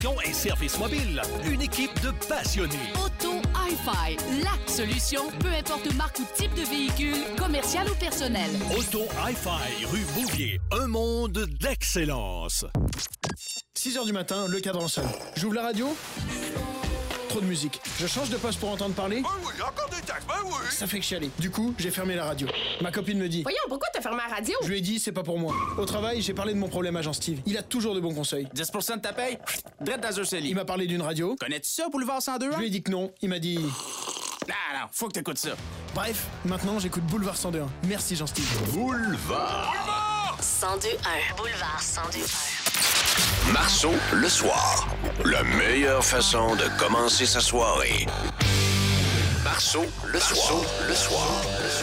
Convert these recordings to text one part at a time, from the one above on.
location et service mobile. Une équipe de passionnés. Auto Hi-Fi, la solution, peu importe marque ou type de véhicule, commercial ou personnel. Auto Hi-Fi, rue Bouvier. Un monde d'excellence. 6h du matin, le cadran sonne. J'ouvre la radio. Trop de musique. Je change de poste pour entendre parler. Oui, encore des textes, oui. Ça fait que chialer. Du coup, j'ai fermé la radio. Ma copine me dit... Voyons, pourquoi t'as fermé la radio? Je lui ai dit, c'est pas pour moi. Au travail, j'ai parlé de mon problème à Jean-Steve. Il a toujours de bons conseils. 10% de ta paye? Drette dans un CELI. Il m'a parlé d'une radio. Connais-tu ça, Boulevard 102? Je lui ai dit que non. Il m'a dit... Non, faut que t'écoutes ça. Bref, maintenant, j'écoute Boulevard 102.1. Merci, Jean-Steve. Boulevard 102.1. Boulevard 102.1. Marceau, le soir. La meilleure façon de commencer sa soirée. Marceau, le soir. Le soir.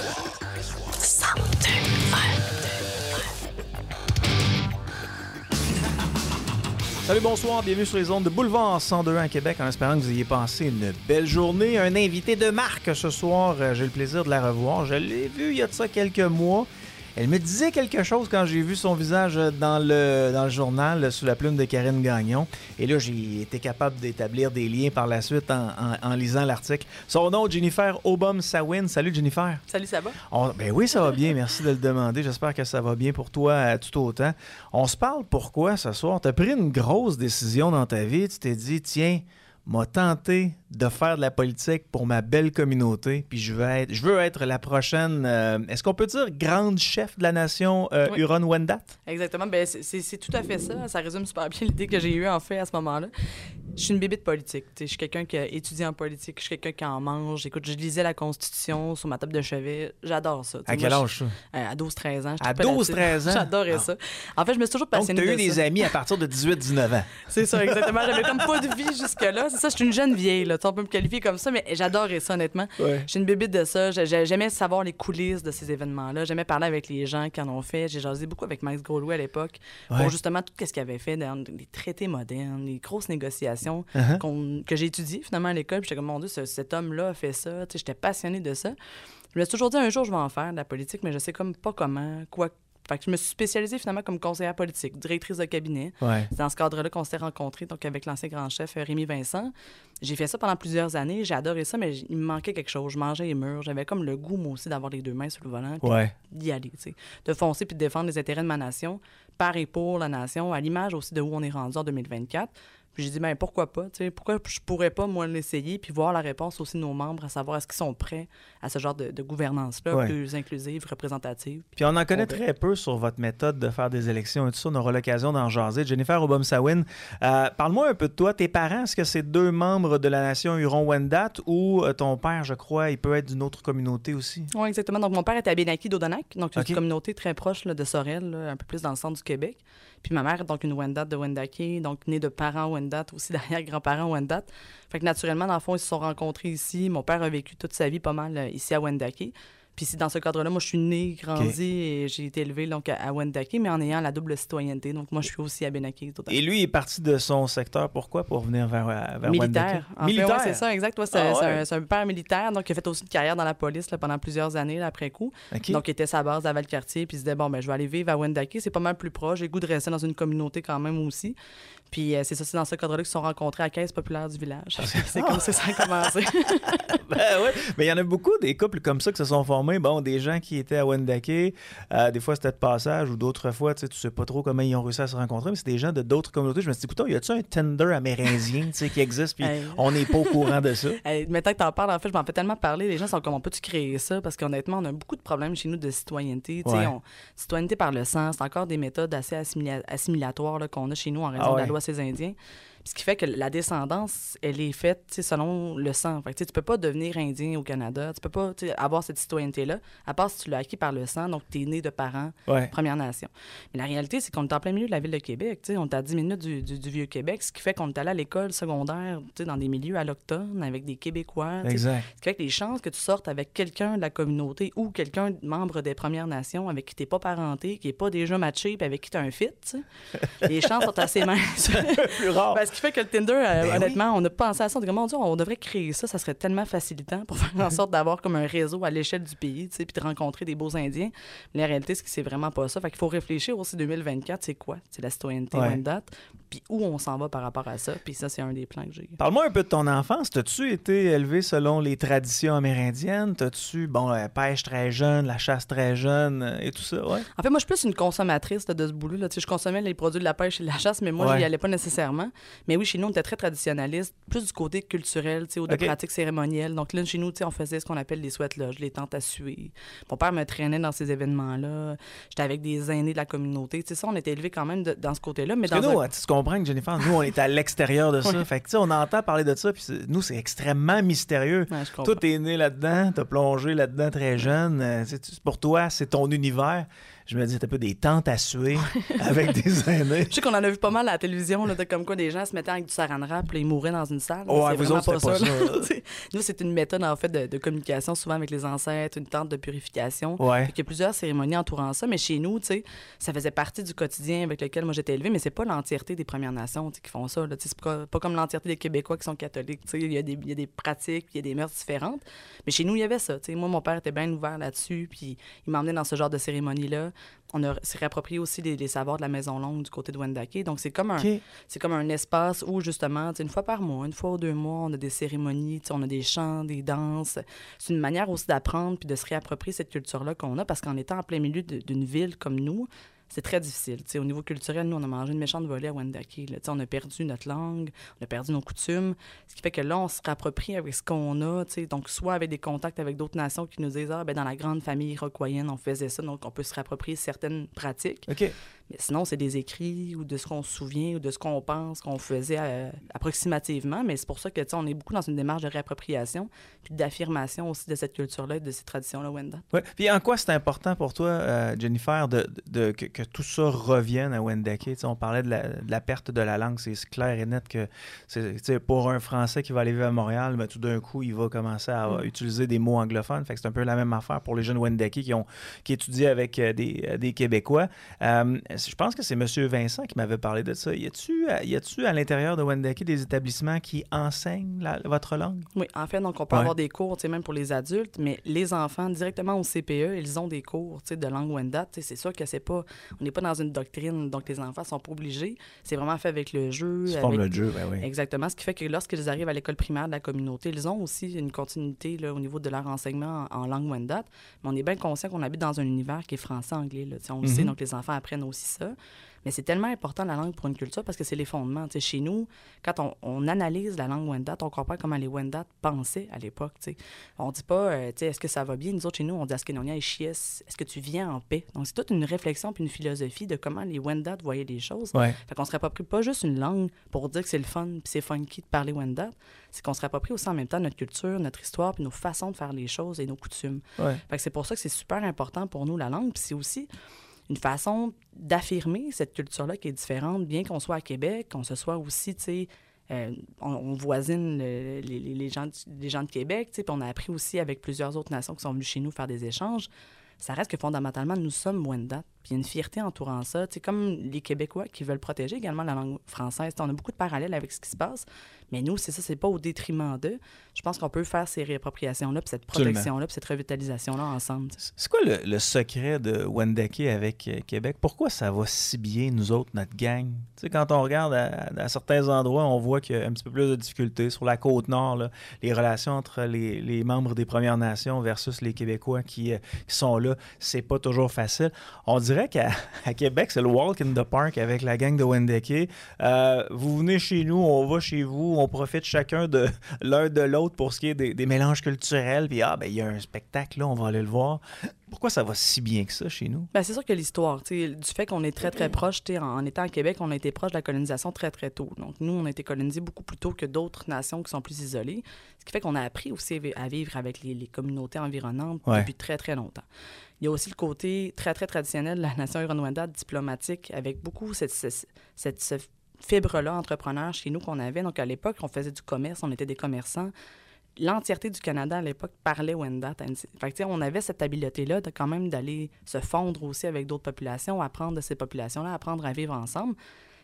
102.1. Salut, bonsoir, bienvenue sur les ondes de Boulevard 102 à Québec, en espérant que vous ayez passé une belle journée. Un invité de marque ce soir, j'ai le plaisir de la revoir. Je l'ai vue il y a de ça quelques mois. Elle me disait quelque chose quand j'ai vu son visage dans le journal sous la plume de Karine Gagnon. Et là, j'ai été capable d'établir des liens par la suite en lisant l'article. Son nom, Jennifer Obom-Sawin. Salut, Jennifer. Salut, ça va? Ben oui, ça va bien. Merci de le demander. J'espère que ça va bien pour toi tout autant. On se parle pourquoi ce soir? Tu as pris une grosse décision dans ta vie. Tu t'es dit, tiens, m'a tenté de faire de la politique pour ma belle communauté, puis je veux être la prochaine, est-ce qu'on peut dire grande chef de la nation oui. Huron-Wendat? Exactement, ben c'est tout à fait ça. Ça résume super bien l'idée que j'ai eue en fait à ce moment-là. Je suis une bébite politique. Je suis quelqu'un qui a étudié en politique, je suis quelqu'un qui en mange. Écoute, je lisais la Constitution sur ma table de chevet. J'adore ça. À quel âge ça? À 12-13 ans. À 12-13 ans? J'adorais ça. En fait, je me suis toujours passionnée de ça. Donc, tu as eu des amis à partir de 18-19 ans. C'est ça, exactement. J'avais comme pas de vie jusque-là. C'est ça, je suis une jeune vieille, là. On peut me qualifier comme ça, mais j'adorais ça, honnêtement. Ouais. Je suis une bébite de ça. J'aimais savoir les coulisses de ces événements-là. J'aimais parler avec les gens qui en ont fait. J'ai jasé beaucoup avec Max Grolouet à l'époque pour justement tout ce qu'il avait fait dans les traités modernes, les grosses négociations que j'ai étudiées finalement à l'école. Puis j'étais comme, mon Dieu, cet homme-là a fait ça. J'étais passionnée de ça. Je me suis toujours dit, un jour, je vais en faire de la politique, mais je sais comme pas comment, quoi. Fait que je me suis spécialisée finalement comme conseillère politique, directrice de cabinet. Ouais. C'est dans ce cadre-là qu'on s'est rencontrés, donc avec l'ancien grand chef Rémi Vincent. J'ai fait ça pendant plusieurs années, j'ai adoré ça, mais il me manquait quelque chose. Je mangeais les murs, j'avais comme le goût, moi aussi, d'avoir les deux mains sur le volant, puis d'y aller, tu sais. De foncer puis de défendre les intérêts de ma nation, par et pour la nation, à l'image aussi de où on est rendu en 2024. Puis j'ai dit, ben pourquoi pas, tu sais, pourquoi je pourrais pas, moi, l'essayer, puis voir la réponse aussi de nos membres, à savoir est-ce qu'ils sont prêts à ce genre de gouvernance-là, plus inclusive, représentative. Puis on en connaît très peu sur votre méthode de faire des élections et tout ça. On aura l'occasion d'en jaser. Jennifer Obom-Sawin, parle-moi un peu de toi. Tes parents, est-ce que c'est 2 membres de la nation Huron-Wendat ou ton père, je crois, il peut être d'une autre communauté aussi? Oui, exactement. Donc, mon père était à Benaki d'Odonac, donc c'est une communauté très proche là, de Sorel, là, un peu plus dans le centre du Québec. Puis ma mère, donc une Wendat de Wendake, donc née de parents Wendat, aussi d'arrière-grands-parents Wendat. Fait que naturellement, dans le fond, ils se sont rencontrés ici. Mon père a vécu toute sa vie pas mal ici à Wendake. Puis c'est dans ce cadre-là, moi, je suis née, grandi et j'ai été élevée donc, à Wendake, mais en ayant la double citoyenneté. Donc, moi, je suis aussi à Benaki. Et lui, il est parti de son secteur. Pourquoi? Pour venir vers militaire. Wendake? Militaire? Ouais, c'est ça, exact. Ouais, c'est un père militaire, donc il a fait aussi une carrière dans la police là, pendant plusieurs années là, après coup. Donc, il était sa base à Valcartier, puis il se disait, bon, ben je vais aller vivre à Wendake. C'est pas mal plus proche. J'ai le goût de rester dans une communauté quand même aussi. Puis c'est ça, c'est dans ce cadre-là qu'ils se sont rencontrés à la caisse populaire du village. C'est comme ça que ça a commencé. Ben oui, mais il y en a beaucoup des couples comme ça qui se sont formés. Bon, des gens qui étaient à Wendake, des fois c'était de passage ou d'autres fois, tu sais pas trop comment ils ont réussi à se rencontrer, mais c'est des gens de d'autres communautés. Je me suis dit, écoute, y a-tu un Tinder amérindien qui existe, puis on n'est pas au courant de ça? Maintenant que t'en parles, en fait, je m'en fais tellement parler. Les gens sont comme, on peut-tu créer ça? Parce qu'honnêtement, on a beaucoup de problèmes chez nous de citoyenneté. Citoyenneté par le sang, c'est encore des méthodes assez assimilatoires là, qu'on a chez nous en raison de la loi ces Indiens. Ce qui fait que la descendance, elle est faite selon le sang. Fait que, tu peux pas devenir indien au Canada. Tu peux pas avoir cette citoyenneté-là, à part si tu l'as acquis par le sang, donc tu es né de parents Première Nation. Mais la réalité, c'est qu'on est en plein milieu de la ville de Québec. On est à 10 minutes du Vieux-Québec, ce qui fait qu'on est allé à l'école secondaire dans des milieux allochtones avec des Québécois. Exact. Ce qui fait que les chances que tu sortes avec quelqu'un de la communauté ou quelqu'un membre des Premières Nations avec qui tu n'es pas parenté, qui n'est pas déjà matché et avec qui tu as un fit, les chances sont assez minces. Plus rare. Ce qui fait que le Tinder, honnêtement, on a pensé à ça. On dit, mon Dieu, on devrait créer ça. Ça serait tellement facilitant pour faire en sorte d'avoir comme un réseau à l'échelle du pays, puis de rencontrer des beaux Indiens. Mais la réalité, c'est que c'est vraiment pas ça. Fait qu'il faut réfléchir aussi 2024, c'est quoi? C'est la citoyenneté Wendat. puis où on s'en va par rapport à ça. Puis ça, c'est un des plans que j'ai. Parle-moi un peu de ton enfance. T'as-tu été élevé selon les traditions amérindiennes? T'as-tu, la pêche très jeune, la chasse très jeune et tout ça, ouais? En fait, moi, je suis plus une consommatrice de ce boulot-là. Je consommais les produits de la pêche et de la chasse, mais moi, je n'y allais pas nécessairement. Mais oui, chez nous, on était très traditionnaliste, plus du côté culturel, ou de pratiques cérémonielles. Donc là, chez nous, on faisait ce qu'on appelle les sweat-lodges, les tentes à suer. Mon père me traînait dans ces événements-là. J'étais avec des aînés de la communauté. Ça, on était élevés quand même dans ce côté-là. Mais parce que tu comprends que, Jennifer, nous, on est à l'extérieur de ça. Fait que, on entend parler de ça, puis nous, c'est extrêmement mystérieux. Ouais, toi, t'es né là-dedans, t'as plongé là-dedans très jeune. Pour toi, c'est ton univers. Je me dis, t'as un peu des tentes à suer avec des aînés. Je sais qu'on en a vu pas mal à la télévision, là, de comme quoi des gens se mettaient avec du saran wrap et ils mouraient dans une salle. Ouais, vous autres, c'est pas ça. Nous, c'est une méthode, en fait, de communication, souvent avec les ancêtres, une tente de purification. Ouais. Il y a plusieurs cérémonies entourant ça, mais chez nous, ça faisait partie du quotidien avec lequel moi j'étais élevée, mais c'est pas l'entièreté des Premières Nations qui font ça. Là. C'est pas comme l'entièreté des Québécois qui sont catholiques. Il y a des pratiques, il y a des mœurs différentes. Mais chez nous, il y avait ça. Moi, mon père était bien ouvert là-dessus, puis il m'emmenait dans ce genre de cérémonie-là. On s'est réapproprié aussi les savoirs de la Maison Longue du côté de Wendake. Donc, c'est comme un espace où, justement, une fois par mois, une fois ou 2 mois, on a des cérémonies, on a des chants, des danses. C'est une manière aussi d'apprendre puis de se réapproprier cette culture-là qu'on a, parce qu'en étant en plein milieu d'une ville comme nous, c'est très difficile. Au niveau culturel, nous, on a mangé une méchante volée à Wendake. On a perdu notre langue, on a perdu nos coutumes, ce qui fait que là, on se réapproprie avec ce qu'on a, donc soit avec des contacts avec d'autres nations qui nous disent « Ah, ben dans la grande famille iroquoienne, on faisait ça, donc on peut se réapproprier certaines pratiques. » Mais sinon, c'est des écrits ou de ce qu'on se souvient ou de ce qu'on pense qu'on faisait approximativement. Mais c'est pour ça que on est beaucoup dans une démarche de réappropriation puis d'affirmation aussi de cette culture-là et de ces traditions-là Wendat. Oui. Puis en quoi c'est important pour toi, Jennifer, que tout ça revienne à Wendake? On parlait de la perte de la langue. C'est clair et net que c'est pour un Français qui va aller vivre à Montréal, mais tout d'un coup, il va commencer à utiliser des mots anglophones. Fait que c'est un peu la même affaire pour les jeunes Wendake qui étudient avec des Québécois. Je pense que c'est M. Vincent qui m'avait parlé de ça. Y a-tu à l'intérieur de Wendake des établissements qui enseignent votre langue? Oui, en fait, donc on peut avoir des cours, même pour les adultes, mais les enfants, directement au CPE, ils ont des cours de langue Wendat. C'est sûr que on n'est pas dans une doctrine, donc les enfants sont pas obligés. C'est vraiment fait avec le jeu. C'est forme le jeu, ben oui. Exactement, ce qui fait que lorsqu'ils arrivent à l'école primaire de la communauté, ils ont aussi une continuité là, au niveau de leur enseignement en langue Wendat, mais on est bien conscient qu'on habite dans un univers qui est français-anglais. On le sait, donc les enfants apprennent aussi ça. Mais c'est tellement important, la langue, pour une culture, parce que c'est les fondements. Chez nous, quand on analyse la langue Wendat, on comprend comment les Wendat pensaient à l'époque. On ne dit pas, est-ce que ça va bien? Nous autres, chez nous, on dit, Askenonia et Chies, est-ce que tu viens en paix? Donc, c'est toute une réflexion puis une philosophie de comment les Wendat voyaient les choses. Fait qu'on se réapproprie pas juste une langue pour dire que c'est le fun puis c'est funky de parler Wendat, c'est qu'on se réapproprie aussi en même temps notre culture, notre histoire puis nos façons de faire les choses et nos coutumes. Fait que c'est pour ça que c'est super important pour nous, la langue. Puis c'est aussi une façon d'affirmer cette culture-là qui est différente, bien qu'on soit à Québec, qu'on se soit aussi, on voisine les gens de Québec, puis on a appris aussi avec plusieurs autres nations qui sont venues chez nous faire des échanges. Ça reste que fondamentalement, nous sommes Wendat. Puis il y a une fierté entourant ça. Comme les Québécois qui veulent protéger également la langue française. On a beaucoup de parallèles avec ce qui se passe. Mais nous, c'est pas au détriment d'eux. Je pense qu'on peut faire ces réappropriations-là, puis cette protection-là, puis cette revitalisation-là ensemble. C'est quoi le secret de Wendake avec Québec? Pourquoi ça va si bien, nous autres, notre gang? Quand on regarde à certains endroits, on voit qu'il y a un petit peu plus de difficultés. Sur la Côte-Nord, là, les relations entre les membres des Premières Nations versus les Québécois qui sont là, c'est pas toujours facile. On dirait qu'à Québec, c'est le walk in the park avec la gang de Wendake. Vous venez chez nous, on va chez vous, on profite chacun de l'un de l'autre pour ce qui est des mélanges culturels. Puis, il y a un spectacle là, on va aller le voir. Pourquoi ça va si bien que ça chez nous? Bien, c'est sûr que l'histoire, du fait qu'on est très, très proche, en étant à Québec, on a été proche de la colonisation très, très tôt. Donc, nous, on a été colonisés beaucoup plus tôt que d'autres nations qui sont plus isolées, ce qui fait qu'on a appris aussi à vivre avec les communautés environnantes depuis très, très longtemps. Il y a aussi le côté très, très traditionnel de la nation Huron-Wendat, diplomatique, avec beaucoup cette fibre-là entrepreneur chez nous qu'on avait. Donc, à l'époque, on faisait du commerce, on était des commerçants. L'entièreté du Canada, à l'époque, parlait Wendat. Fait que, on avait cette habileté-là de quand même d'aller se fondre aussi avec d'autres populations, apprendre de ces populations-là, apprendre à vivre ensemble.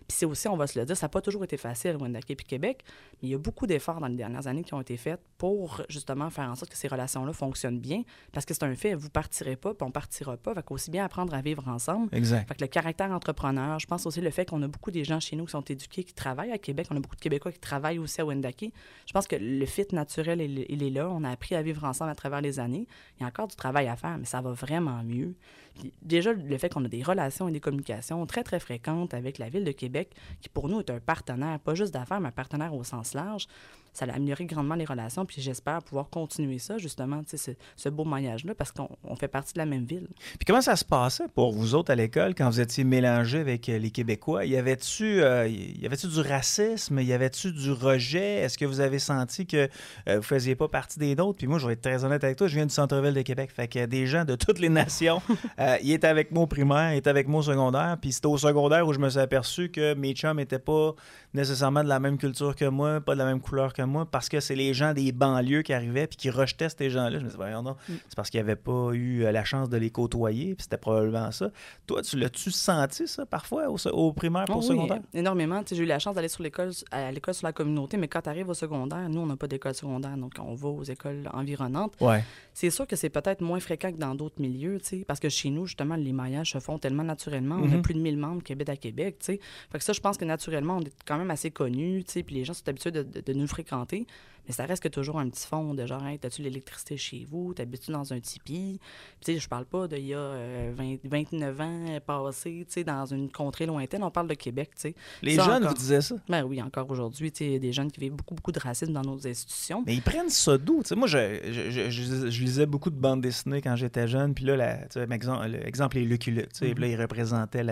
Puis c'est aussi, on va se le dire, ça n'a pas toujours été facile, Wendake et Québec, mais il y a beaucoup d'efforts dans les dernières années qui ont été faits pour justement faire en sorte que ces relations-là fonctionnent bien, parce que c'est un fait, vous ne partirez pas, puis on ne partira pas, fait qu'aussi bien apprendre à vivre ensemble. Exact. Fait que le caractère entrepreneur, je pense aussi le fait qu'on a beaucoup des gens chez nous qui sont éduqués, qui travaillent à Québec, on a beaucoup de Québécois qui travaillent aussi à Wendake. Je pense que le fit naturel, il est là, on a appris à vivre ensemble à travers les années. Il y a encore du travail à faire, mais ça va vraiment mieux. Puis déjà, le fait qu'on a des relations et des communications très, très fréquentes avec la Ville de Québec, qui pour nous est un partenaire, pas juste d'affaires, mais un partenaire au sens large, ça a amélioré grandement les relations, puis j'espère pouvoir continuer ça, justement, ce beau maillage-là, parce qu'on fait partie de la même ville. Puis comment ça se passait pour vous autres à l'école quand vous étiez mélangés avec les Québécois? Y avait-tu du racisme? Y avait-tu du rejet? Est-ce que vous avez senti que vous faisiez pas partie des nôtres? Puis moi, je vais être très honnête avec toi, je viens du centre-ville de Québec, fait que des gens de toutes les nations, ils étaient avec moi au primaire, ils étaient avec moi au secondaire, puis c'était au secondaire où je me suis aperçu que mes chums n'étaient pas nécessairement de la même culture que moi, pas de la même couleur que moi, parce que c'est les gens des banlieues qui arrivaient puis qui rejetaient ces gens-là. Je me disais, voyons non, c'est parce qu'ils n'avaient pas eu la chance de les côtoyer, puis c'était probablement ça. Toi, l'as-tu senti, ça, parfois, au primaire pour le secondaire? Énormément. J'ai eu la chance d'aller à l'école sur la communauté, mais quand tu arrives au secondaire, nous, on n'a pas d'école secondaire, donc on va aux écoles environnantes. Ouais. C'est sûr que c'est peut-être moins fréquent que dans d'autres milieux, parce que chez nous, justement, les maillages se font tellement naturellement. On a plus de 1000 membres Québec à Québec, tu sais. Fait que ça, je pense que naturellement, on est quand même assez connus, tu sais, puis les gens sont habitués de nous fréquenter. Mais ça reste que toujours un petit fond de genre, hey, t'as-tu l'électricité chez vous? T'habites-tu dans un tipi? Tu sais, je parle pas d'il y a 29 ans passés, tu sais, dans une contrée lointaine. On parle de Québec, tu sais. Les jeunes vous disaient ça? Ben oui, encore aujourd'hui, tu sais, des jeunes qui vivent beaucoup de racisme dans nos institutions. Mais ils prennent ça d'où? Tu sais, moi, je lisais beaucoup de bandes dessinées quand j'étais jeune, puis là, l'exemple est Lucky Luke, tu sais, puis là, il représentait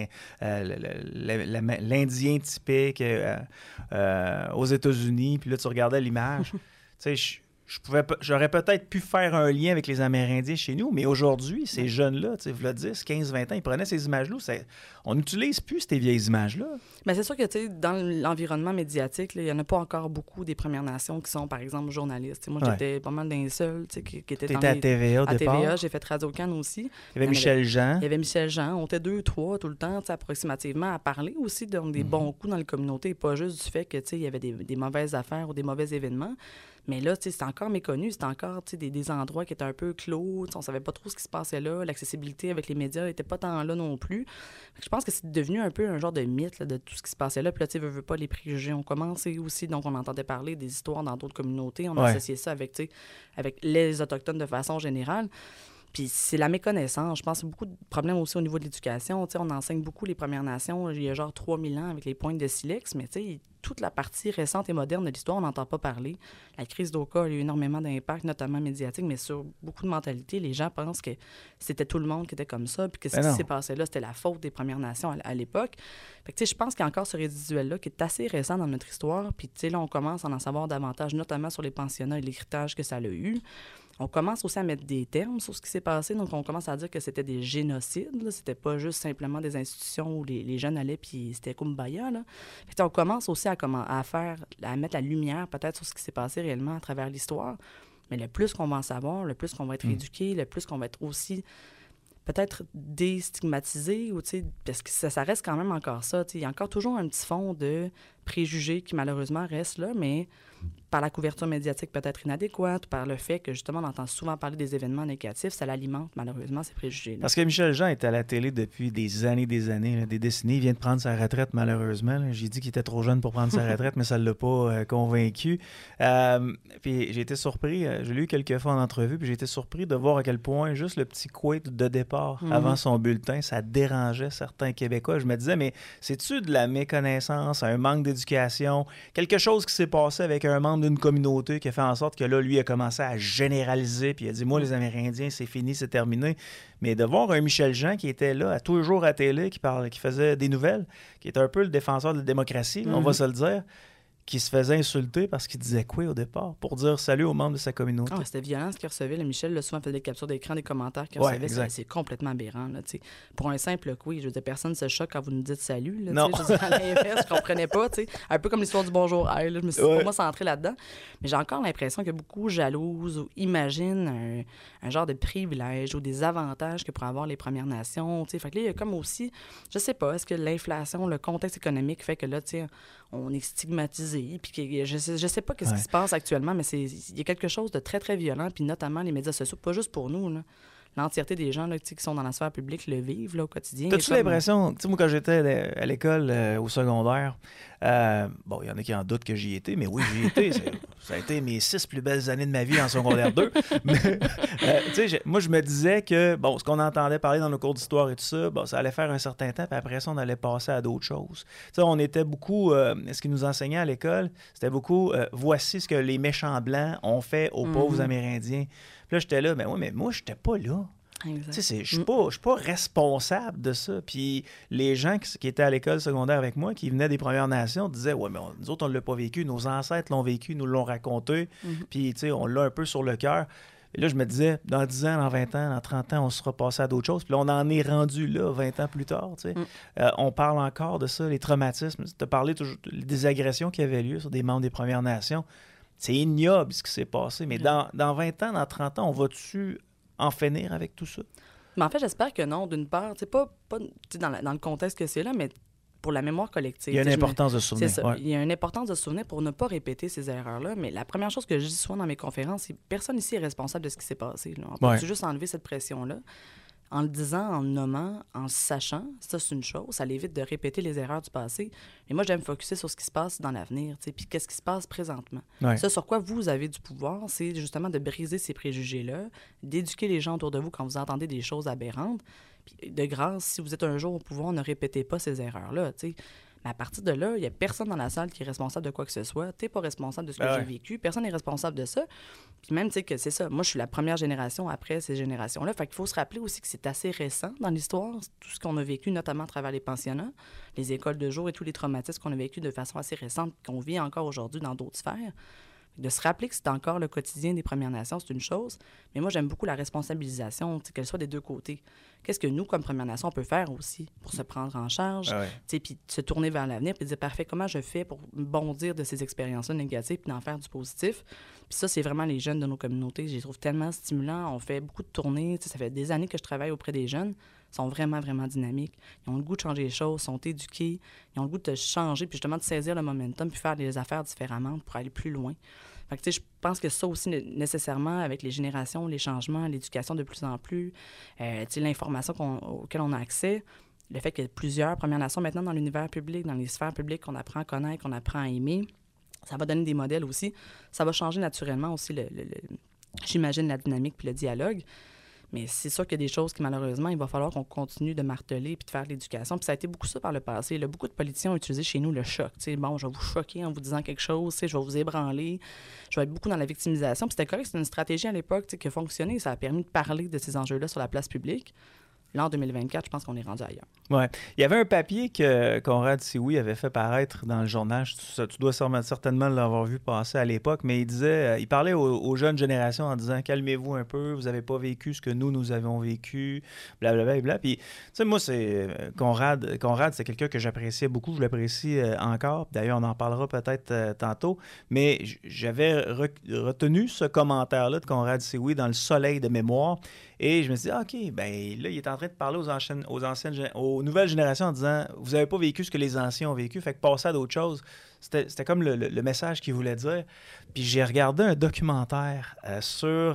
l'Indien typique aux États-Unis, puis là, tu regardais l'image. Tu sais, j'aurais peut-être pu faire un lien avec les Amérindiens chez nous, mais aujourd'hui, ces jeunes-là, tu sais, v'là 10, 15, 20 ans, ils prenaient ces images-là. On n'utilise plus ces vieilles images-là. Bien, c'est sûr que, tu sais, dans l'environnement médiatique, il n'y en a pas encore beaucoup des Premières Nations qui sont, par exemple, journalistes. T'sais, moi, j'étais pas mal d'un seul, tu sais, qui était dans à TVA au départ. TVA, j'ai fait Radio-Can aussi. Il y avait Michel Jean. Il y avait Michel Jean. On était 2, 3 tout le temps, approximativement, à parler aussi de des bons coups dans la communauté, pas juste du fait que, tu sais, il y avait des mauvaises affaires ou des mauvais événements. Mais là, tu sais, c'était encore méconnu. C'était encore, tu sais, des endroits qui étaient un peu clos. On savait pas trop ce qui se passait là. L'accessibilité avec les médias n'était pas tant là non plus. Je pense que c'est devenu un peu un genre de mythe là, de tout ce qui se passait là. Puis là, tu sais, veux pas, les préjugés ont commencé aussi. Donc, on entendait parler des histoires dans d'autres communautés. On associait ça avec, tu sais, avec les Autochtones de façon générale. Puis c'est la méconnaissance. Je pense qu'il y a beaucoup de problèmes aussi au niveau de l'éducation. Tu sais, on enseigne beaucoup les Premières Nations. Il y a genre 3000 ans avec les pointes de silex, mais tu sais, toute la partie récente et moderne de l'histoire, on n'entend pas parler. La crise d'Oka a eu énormément d'impact, notamment médiatique, mais sur beaucoup de mentalités. Les gens pensent que c'était tout le monde qui était comme ça, puis que ce qui s'est passé là, c'était la faute des Premières Nations à l'époque. Fait que, tu sais, je pense qu'il y a encore ce résiduel-là qui est assez récent dans notre histoire. Puis, tu sais, là, on commence à en savoir davantage, notamment sur les pensionnats et l'héritage que ça a eu. On commence aussi à mettre des termes sur ce qui s'est passé. Donc, on commence à dire que c'était des génocides. C'était pas juste simplement des institutions où les jeunes allaient puis c'était kumbaya. Là. Fait que, on commence aussi à mettre la lumière peut-être sur ce qui s'est passé réellement à travers l'histoire. Mais le plus qu'on va en savoir, le plus qu'on va être éduqué, le plus qu'on va être aussi peut-être déstigmatisé, ou, parce que ça reste quand même encore ça. Il y a encore toujours un petit fond de préjugés qui malheureusement reste là, mais par la couverture médiatique peut-être inadéquate, par le fait que justement on entend souvent parler des événements négatifs, ça l'alimente malheureusement ces préjugés-là. Parce que Michel Jean est à la télé depuis des années, des décennies. Il vient de prendre sa retraite malheureusement. Là. J'ai dit qu'il était trop jeune pour prendre sa retraite, mais ça ne l'a pas convaincu. Puis j'ai été surpris, je l'ai eu quelques fois en entrevue, puis j'ai été surpris de voir à quel point juste le petit quote de départ avant son bulletin, ça dérangeait certains Québécois. Je me disais, mais c'est-tu de la méconnaissance, un manque d'éducation, quelque chose qui s'est passé avec un membre d'une communauté qui a fait en sorte que là, lui, a commencé à généraliser, puis il a dit, moi, les Amérindiens, c'est fini, c'est terminé. Mais de voir un Michel Jean qui était là, à tous les jours à télé, qui faisait des nouvelles, qui était un peu le défenseur de la démocratie, on va se le dire, qui se faisait insulter parce qu'il disait quoi au départ? Pour dire salut aux membres de sa communauté. C'était violent ce qu'il recevait. Le Michel, souvent, faisait des captures d'écran, des commentaires qu'il recevait. C'est complètement aberrant. Là, pour un simple oui, je veux dire, personne ne se choque quand vous nous dites salut. Là, non. Je veux dire, à l'inverse, je comprenais pas. Un peu comme l'histoire du bonjour. Là, je me suis pour moi centrée là-dedans. Mais j'ai encore l'impression que beaucoup jalousent ou imaginent un genre de privilège ou des avantages que pourraient avoir les Premières Nations. Fait que là, il y a comme aussi, je sais pas, est-ce que l'inflation, le contexte économique fait que là, on est stigmatisé, puis je sais pas qu'est-ce qui se passe actuellement, mais il y a quelque chose de très, très violent, puis notamment les médias sociaux, pas juste pour nous, là. L'entièreté des gens là, qui sont dans la sphère publique le vivent là, au quotidien. T'as-tu l'impression, moi quand j'étais à l'école au secondaire, il y en a qui en doutent que j'y étais, mais oui, j'y étais. Ça a été mes 6 plus belles années de ma vie en secondaire 2. Mais, moi, je me disais que, ce qu'on entendait parler dans nos cours d'histoire et tout ça, ça allait faire un certain temps, puis après ça, on allait passer à d'autres choses. On était beaucoup, ce qu'ils nous enseignaient à l'école, c'était beaucoup, voici ce que les méchants blancs ont fait aux pauvres Amérindiens. Puis là, j'étais là, mais moi, j'étais pas là. Je suis pas responsable de ça. Puis les gens qui étaient à l'école secondaire avec moi, qui venaient des Premières Nations, disaient « Ouais, mais nous autres, on ne l'a pas vécu. Nos ancêtres l'ont vécu, nous l'ont raconté. Puis, on l'a un peu sur le cœur. » Et là, je me disais, dans 10 ans, dans 20 ans, dans 30 ans, on sera passé à d'autres choses. Puis là, on en est rendu là, 20 ans plus tard. On parle encore de ça, les traumatismes. Tu as parlé toujours des agressions qui avaient lieu sur des membres des Premières Nations. C'est ignoble ce qui s'est passé. Mais dans 20 ans, dans 30 ans, on va-tu en finir avec tout ça? Mais en fait, j'espère que non, d'une part. Pas dans le contexte que c'est là, mais pour la mémoire collective. Il y a une importance de se souvenir. C'est ça. Il y a une importance de se souvenir pour ne pas répéter ces erreurs-là. Mais la première chose que je dis souvent dans mes conférences, c'est que personne ici est responsable de ce qui s'est passé. Là. On peut juste enlever cette pression-là. En le disant, en le nommant, en le sachant, ça, c'est une chose. Ça l'évite de répéter les erreurs du passé. Mais moi, j'aime me focusser sur ce qui se passe dans l'avenir, puis qu'est-ce qui se passe présentement. Ça, sur quoi vous avez du pouvoir, c'est justement de briser ces préjugés-là, d'éduquer les gens autour de vous quand vous entendez des choses aberrantes. Puis de grâce, si vous êtes un jour au pouvoir, ne répétez pas ces erreurs-là, tu sais. Mais à partir de là, il n'y a personne dans la salle qui est responsable de quoi que ce soit. Tu n'es pas responsable de ce que j'ai vécu. Personne n'est responsable de ça. Puis même, tu sais, que c'est ça. Moi, je suis la première génération après ces générations-là. Fait qu'il faut se rappeler aussi que c'est assez récent dans l'histoire, tout ce qu'on a vécu, notamment à travers les pensionnats, les écoles de jour et tous les traumatismes qu'on a vécu de façon assez récente, qu'on vit encore aujourd'hui dans d'autres sphères. De se rappeler que c'est encore le quotidien des Premières Nations, c'est une chose. Mais moi, j'aime beaucoup la responsabilisation, qu'elle soit des deux côtés. Qu'est-ce que nous, comme Première Nation, on peut faire aussi pour se prendre en charge, puis se tourner vers l'avenir, puis dire, parfait, comment je fais pour bondir de ces expériences-là négatives, puis d'en faire du positif. Puis ça, c'est vraiment les jeunes de nos communautés. Je les trouve tellement stimulants. On fait beaucoup de tournées. Ça fait des années que je travaille auprès des jeunes. Ils sont vraiment, vraiment dynamiques. Ils ont le goût de changer les choses, sont éduqués. Ils ont le goût de changer, puis justement de saisir le momentum, puis faire des affaires différemment pour aller plus loin. Fait que, je pense que ça aussi, nécessairement, avec les générations, les changements, l'éducation de plus en plus, l'information auquel on a accès, le fait qu'il y a plusieurs Premières Nations maintenant dans l'univers public, dans les sphères publiques qu'on apprend à connaître, qu'on apprend à aimer, ça va donner des modèles aussi. Ça va changer naturellement aussi, j'imagine, la dynamique puis le dialogue. Mais c'est sûr qu'il y a des choses qui, malheureusement, il va falloir qu'on continue de marteler puis de faire de l'éducation. Puis ça a été beaucoup ça par le passé. Là, beaucoup de politiciens ont utilisé chez nous le choc. T'sais, bon, je vais vous choquer en vous disant quelque chose, je vais vous ébranler. Je vais être beaucoup dans la victimisation. Puis c'était correct, c'était une stratégie à l'époque qui a fonctionné. Ça a permis de parler de ces enjeux-là sur la place publique. Là, en 2024, je pense qu'on est rendu ailleurs. Oui. Il y avait un papier que Conrad Sioui avait fait paraître dans le journal. Tu dois certainement l'avoir vu passer à l'époque, mais il parlait aux jeunes générations en disant « Calmez-vous un peu, vous n'avez pas vécu ce que nous avons vécu, blablabla. » Puis, tu sais, moi, c'est Conrad, c'est quelqu'un que j'appréciais beaucoup, je l'apprécie encore. D'ailleurs, on en parlera peut-être tantôt, mais j'avais retenu ce commentaire-là de Conrad Sioui dans le Soleil de mémoire. Et je me suis dit, OK, bien là, il est en train de parler aux nouvelles générations en disant, vous n'avez pas vécu ce que les anciens ont vécu, fait que passez à d'autres choses. C'était comme le message qu'il voulait dire. Puis j'ai regardé un documentaire sur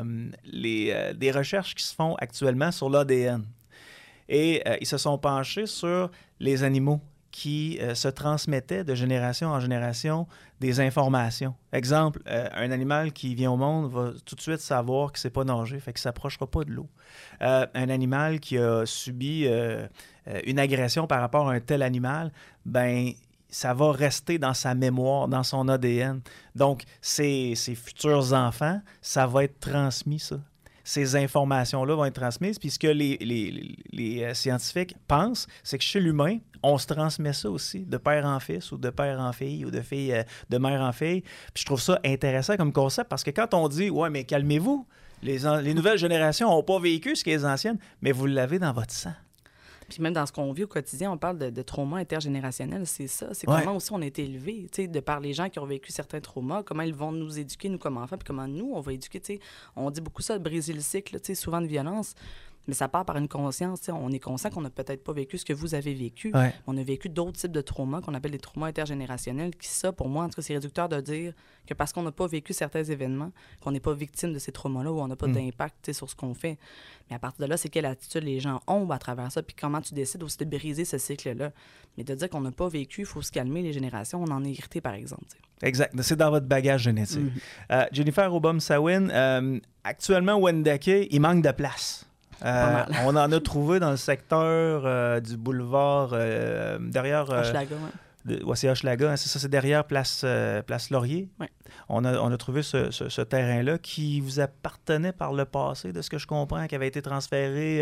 des recherches qui se font actuellement sur l'ADN. Et ils se sont penchés sur les animaux qui se transmettaient de génération en génération des informations. Exemple, un animal qui vient au monde va tout de suite savoir qu'il ne sait pas nager, fait qu'il ne s'approchera pas de l'eau. Un animal qui a subi une agression par rapport à un tel animal, ben ça va rester dans sa mémoire, dans son ADN. Donc, ses futurs enfants, ça va être transmis, ça. ces informations-là vont être transmises. Puis ce que les scientifiques pensent, c'est que chez l'humain, on se transmet ça aussi, de père en fils ou de père en fille ou de fille de mère en fille. Puis je trouve ça intéressant comme concept parce que quand on dit « Ouais, mais calmez-vous, les nouvelles générations n'ont pas vécu ce que les anciennes », mais vous l'avez dans votre sang. Puis même dans ce qu'on vit au quotidien, on parle de trauma intergénérationnel, c'est ça. C'est comment aussi on a été élevés, tu sais, de par les gens qui ont vécu certains traumas, comment ils vont nous éduquer, nous comme enfants, puis comment nous, on va éduquer, tu sais. On dit beaucoup ça, de briser le cycle, tu sais, souvent de violence. Mais ça part par une conscience. T'sais, on est conscient qu'on n'a peut-être pas vécu ce que vous avez vécu. Ouais. On a vécu d'autres types de traumas qu'on appelle des traumas intergénérationnels. Qui, ça, pour moi, en tout cas, c'est réducteur de dire que parce qu'on n'a pas vécu certains événements, qu'on n'est pas victime de ces traumas-là ou on n'a pas d'impact sur ce qu'on fait. Mais à partir de là, c'est quelle attitude les gens ont à travers ça, puis comment tu décides aussi de briser ce cycle-là. Mais de dire qu'on n'a pas vécu, il faut se calmer les générations. On en est hérité, par exemple. T'sais. Exact. C'est dans votre bagage génétique. Jennifer Obom-Sawin, actuellement, Wendake, il manque de place. On en a trouvé dans le secteur du boulevard derrière... Hochelaga, c'est Hochelaga, hein, c'est ça, c'est derrière Place Laurier. Ouais. On a trouvé ce terrain-là qui vous appartenait par le passé, de ce que je comprends, qui avait été transféré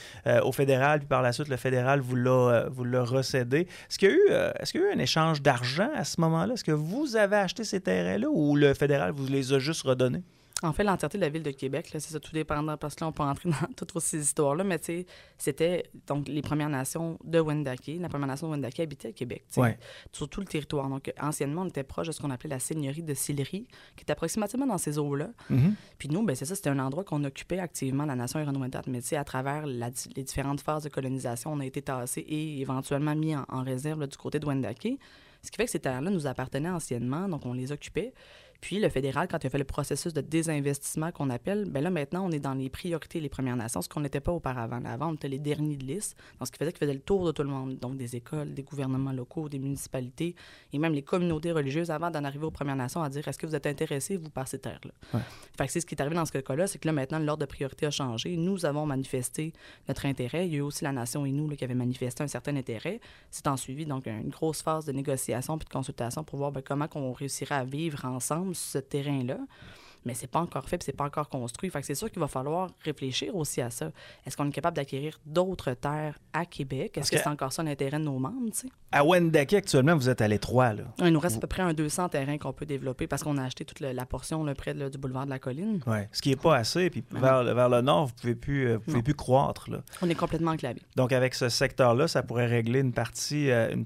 au fédéral, puis par la suite, le fédéral vous l'a recédé. Est-ce qu'il y a eu un échange d'argent à ce moment-là? Est-ce que vous avez acheté ces terrains-là ou le fédéral vous les a juste redonnés? En fait, l'entièreté de la ville de Québec, là, c'est ça, tout dépendant, parce que là, on peut entrer dans toutes ces histoires-là, mais tu sais, c'était donc les Premières Nations de Wendake. La Première Nation de Wendake habitait à Québec, sur tout le territoire. Donc, anciennement, on était proche de ce qu'on appelait la seigneurie de Sillery, qui était approximativement dans ces eaux-là. Puis nous, ben c'est ça, c'était un endroit qu'on occupait activement, la Nation Huron-Wendat. Mais tu sais, à travers les différentes phases de colonisation, on a été tassés et éventuellement mis en réserve là, du côté de Wendake. Ce qui fait que ces terres-là nous appartenaient anciennement, donc on les occupait. Puis le fédéral, quand il a fait le processus de désinvestissement qu'on appelle, bien là, maintenant, on est dans les priorités des Premières Nations, ce qu'on n'était pas auparavant. Avant, on était les derniers de liste, donc ce qui faisait qu'il faisait le tour de tout le monde, donc des écoles, des gouvernements locaux, des municipalités, et même les communautés religieuses, avant d'en arriver aux Premières Nations, à dire « Est-ce que vous êtes intéressés, vous, par ces terres-là? » Fait que c'est ce qui est arrivé dans ce cas-là, c'est que là, maintenant, l'ordre de priorité a changé. Nous avons manifesté notre intérêt. Il y a eu aussi la Nation Innu là, qui avait manifesté un certain intérêt. C'est en suivi, donc, une grosse phase de négociation puis de consultation pour voir comment on réussirait à vivre ensemble sur ce terrain-là. Mais c'est pas encore fait, puis c'est pas encore construit. Fait que c'est sûr qu'il va falloir réfléchir aussi à ça. Est-ce qu'on est capable d'acquérir d'autres terres à Québec? Est-ce que c'est encore ça l'intérêt de nos membres, tu sais? À Wendake, actuellement, vous êtes à l'étroit, là. Il nous reste à peu près 200 terrains qu'on peut développer parce qu'on a acheté toute la portion là, près du boulevard de la Colline. Oui, ce qui n'est pas assez. Puis vers le nord, vous ne pouvez plus croître, là. On est complètement enclavé. Donc, avec ce secteur-là, ça pourrait régler une partie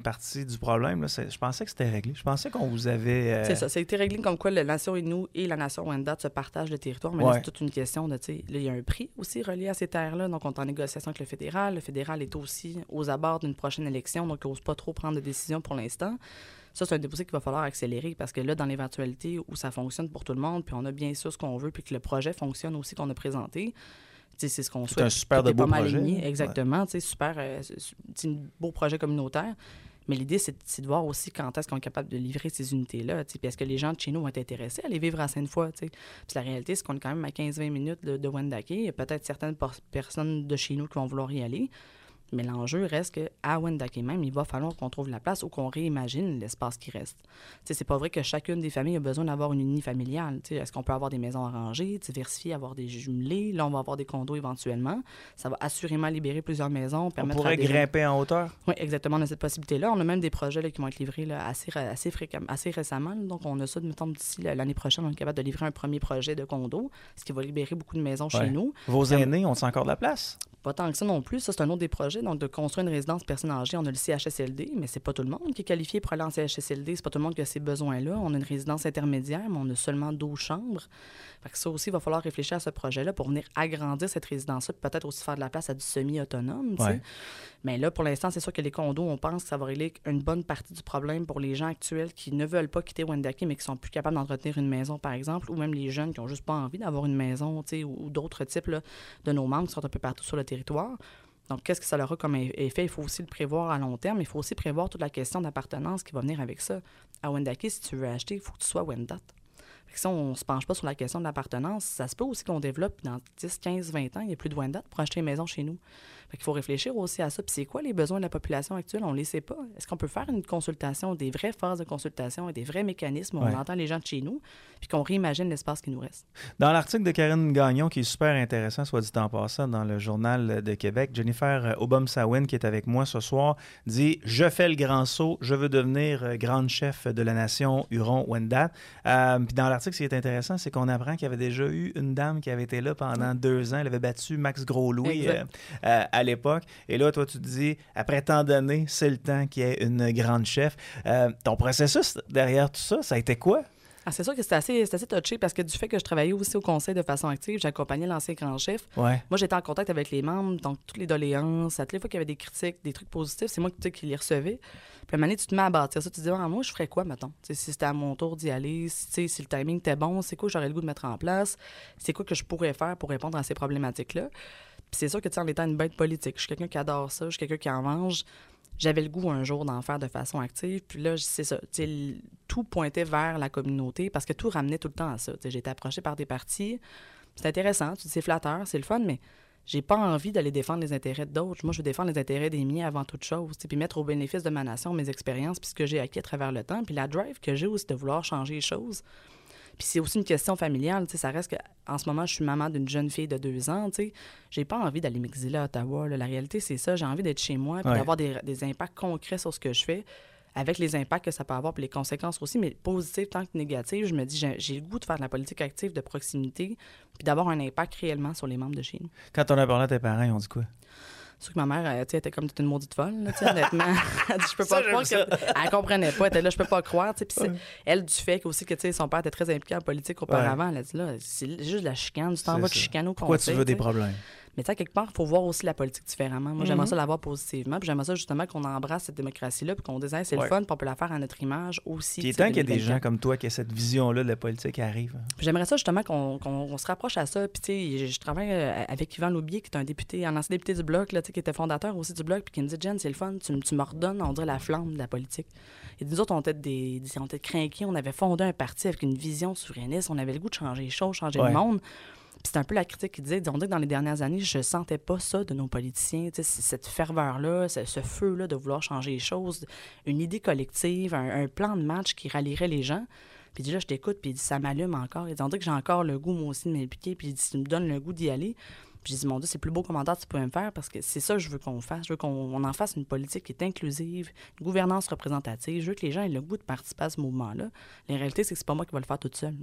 du problème. Là. Je pensais que c'était réglé. Je pensais qu'on vous avait... C'est ça. Ça a été réglé comme quoi la Nation Innu et la Nation Wendat se partagent le territoire. Mais là, c'est toute une question de, tu sais, là, il y a un prix aussi relié à ces terres-là. Donc, on est en négociation avec le fédéral. Le fédéral est aussi aux abords d'une prochaine élection. Donc, il n'ose pas trop prendre de décision pour l'instant. Ça, c'est un dossier qu'il va falloir accélérer parce que là, dans l'éventualité où ça fonctionne pour tout le monde, puis on a bien sûr ce qu'on veut, puis que le projet fonctionne aussi qu'on a présenté, c'est ce qu'on souhaite. C'est un super de beau projet. Exactement, super, c'est un beau projet communautaire. Mais l'idée, c'est de voir aussi quand est-ce qu'on est capable de livrer ces unités-là. Puis est-ce que les gens de chez nous vont être intéressés à les vivre à Sainte-Foy? Puis la réalité, c'est qu'on est quand même à 15-20 minutes de Wendake. Il y a peut-être certaines personnes de chez nous qui vont vouloir y aller. Mais l'enjeu reste qu'à Wendake même, il va falloir qu'on trouve la place ou qu'on réimagine l'espace qui reste. T'sais, c'est pas vrai que chacune des familles a besoin d'avoir une unie familiale. T'sais, est-ce qu'on peut avoir des maisons arrangées, diversifiées, avoir des jumelés? Là, on va avoir des condos éventuellement. Ça va assurément libérer plusieurs maisons. On pourrait grimper en hauteur? Oui, exactement. On a cette possibilité-là. On a même des projets là, qui vont être livrés là, assez récemment. Là. Donc, on a ça, mettons, d'ici l'année prochaine, on est capable de livrer un premier projet de condo, ce qui va libérer beaucoup de maisons chez nous. Vos aînés, ont-ils encore de la place? Pas tant que ça non plus. Ça, c'est un autre des projets. Donc, de construire une résidence personnes âgées, on a le CHSLD, mais c'est pas tout le monde qui est qualifié pour aller en CHSLD. C'est pas tout le monde qui a ces besoins-là. On a une résidence intermédiaire, mais on a seulement 12 chambres. Fait que ça aussi, il va falloir réfléchir à ce projet-là pour venir agrandir cette résidence-là, puis peut-être aussi faire de la place à du semi-autonome. Mais là, pour l'instant, c'est sûr que les condos, on pense que ça va régler une bonne partie du problème pour les gens actuels qui ne veulent pas quitter Wendake, mais qui sont plus capables d'entretenir une maison, par exemple, ou même les jeunes qui n'ont juste pas envie d'avoir une maison, ou d'autres types là, de nos membres qui sont un peu partout sur le territoire. Donc, qu'est-ce que ça aura comme effet? Il faut aussi le prévoir à long terme. Il faut aussi prévoir toute la question d'appartenance qui va venir avec ça. À Wendake, si tu veux acheter, il faut que tu sois Wendat. Si on ne se penche pas sur la question de l'appartenance, ça se peut aussi qu'on développe dans 10, 15, 20 ans, il n'y a plus de loin de date pour acheter une maison chez nous. Fait qu'il faut réfléchir aussi à ça. Puis c'est quoi les besoins de la population actuelle? On ne les sait pas. Est-ce qu'on peut faire une consultation, des vraies phases de consultation et des vrais mécanismes où on entend les gens de chez nous puis qu'on réimagine l'espace qui nous reste? Dans l'article de Karine Gagnon, qui est super intéressant, soit dit en passant, dans le Journal de Québec, Jennifer Obom-Sawin, qui est avec moi ce soir, dit « Je fais le grand saut, je veux devenir grande chef de la nation Huron-Wendat ». Puis dans l'article, ce qui est intéressant, c'est qu'on apprend qu'il y avait déjà eu une dame qui avait été là pendant 2 ans. Elle avait battu Max Gros-Louis à l'époque. Et là, toi, tu te dis, après tant d'années, c'est le temps qu'il y ait une grande chef. Ton processus derrière tout ça, ça a été quoi? Ah, c'est sûr que c'est assez touché parce que du fait que je travaillais aussi au conseil de façon active, j'accompagnais l'ancien grand chef. Ouais. Moi, j'étais en contact avec les membres, donc toutes les doléances, à toutes les fois qu'il y avait des critiques, des trucs positifs, c'est moi qui les recevais. Puis à un moment donné, tu te mets à bâtir ça. Tu te dis, moi, je ferais quoi, mettons? Si c'était à mon tour d'y aller, si le timing était bon, c'est quoi que j'aurais le goût de mettre en place? C'est quoi que je pourrais faire pour répondre à ces problématiques-là? Puis c'est sûr que, en étant une bête politique, je suis quelqu'un qui adore ça, je suis quelqu'un qui en mange. J'avais le goût un jour d'en faire de façon active. Puis là, c'est ça. Tout pointait vers la communauté parce que tout ramenait tout le temps à ça. J'ai été approchée par des partis. C'est intéressant, c'est flatteur, c'est le fun, mais j'ai pas envie d'aller défendre les intérêts d'autres. Moi, je veux défendre les intérêts des miens avant toute chose. Puis mettre au bénéfice de ma nation mes expériences puis ce que j'ai acquis à travers le temps. Puis la drive que j'ai aussi de vouloir changer les choses. Puis c'est aussi une question familiale, ça reste qu'en ce moment, je suis maman d'une jeune fille de 2 ans, j'ai pas envie d'aller m'exiler à Ottawa, là. La réalité, c'est ça, j'ai envie d'être chez moi, puis d'avoir des impacts concrets sur ce que je fais, avec les impacts que ça peut avoir, puis les conséquences aussi, mais positives tant que négatives. Je me dis, j'ai le goût de faire de la politique active de proximité, puis d'avoir un impact réellement sur les membres de chez nous. Quand on a parlé à tes parents, ils ont dit quoi? C'est sûr que ma mère, elle était comme toute une maudite folle, là, honnêtement. Elle dit, je peux pas croire elle comprenait pas. Elle était là, je peux pas croire. Puis elle, du fait aussi que son père était très impliqué en politique auparavant, elle a dit, là, c'est juste de la chicane. Tu t'en vas de chicaner au conseil. Pourquoi tu veux des problèmes? Mais tu sais, quelque part, il faut voir aussi la politique différemment. Moi, j'aimerais ça la voir positivement. Puis j'aimerais ça, justement, qu'on embrasse cette démocratie-là puis qu'on dise, hey, c'est le fun, puis on peut la faire à notre image aussi. Puis tant qu'il y a des gens comme toi qui a cette vision-là de la politique qui arrive. Puis j'aimerais ça, justement, qu'on se rapproche à ça. Puis, tu sais, je travaille avec Yvan Loubier, qui est un ancien député du Bloc, là, qui était fondateur aussi du Bloc, puis qui me dit, Jen, c'est le fun, tu me redonnes, on dirait, la flamme de la politique. Et nous autres, on était crinqués, on avait fondé un parti avec une vision souverainiste, on avait le goût de changer les choses, changer le monde. Puis c'est un peu la critique qui disait, on dit que dans les dernières années, je sentais pas ça de nos politiciens, cette ferveur-là, ce feu-là de vouloir changer les choses, une idée collective, un plan de match qui rallierait les gens. Puis il dit, là, je t'écoute, puis il dit, ça m'allume encore. Il dit, on dit que j'ai encore le goût, moi aussi, de m'impliquer, puis il dit, tu me donnes le goût d'y aller. Puis j'ai dit, mon Dieu, c'est le plus beau commentaire que tu peux me faire parce que c'est ça que je veux qu'on fasse. Je veux qu'on en fasse une politique qui est inclusive, une gouvernance représentative. Je veux que les gens aient le goût de participer à ce mouvement-là. La réalité, c'est que c'est pas moi qui vais le faire toute seule.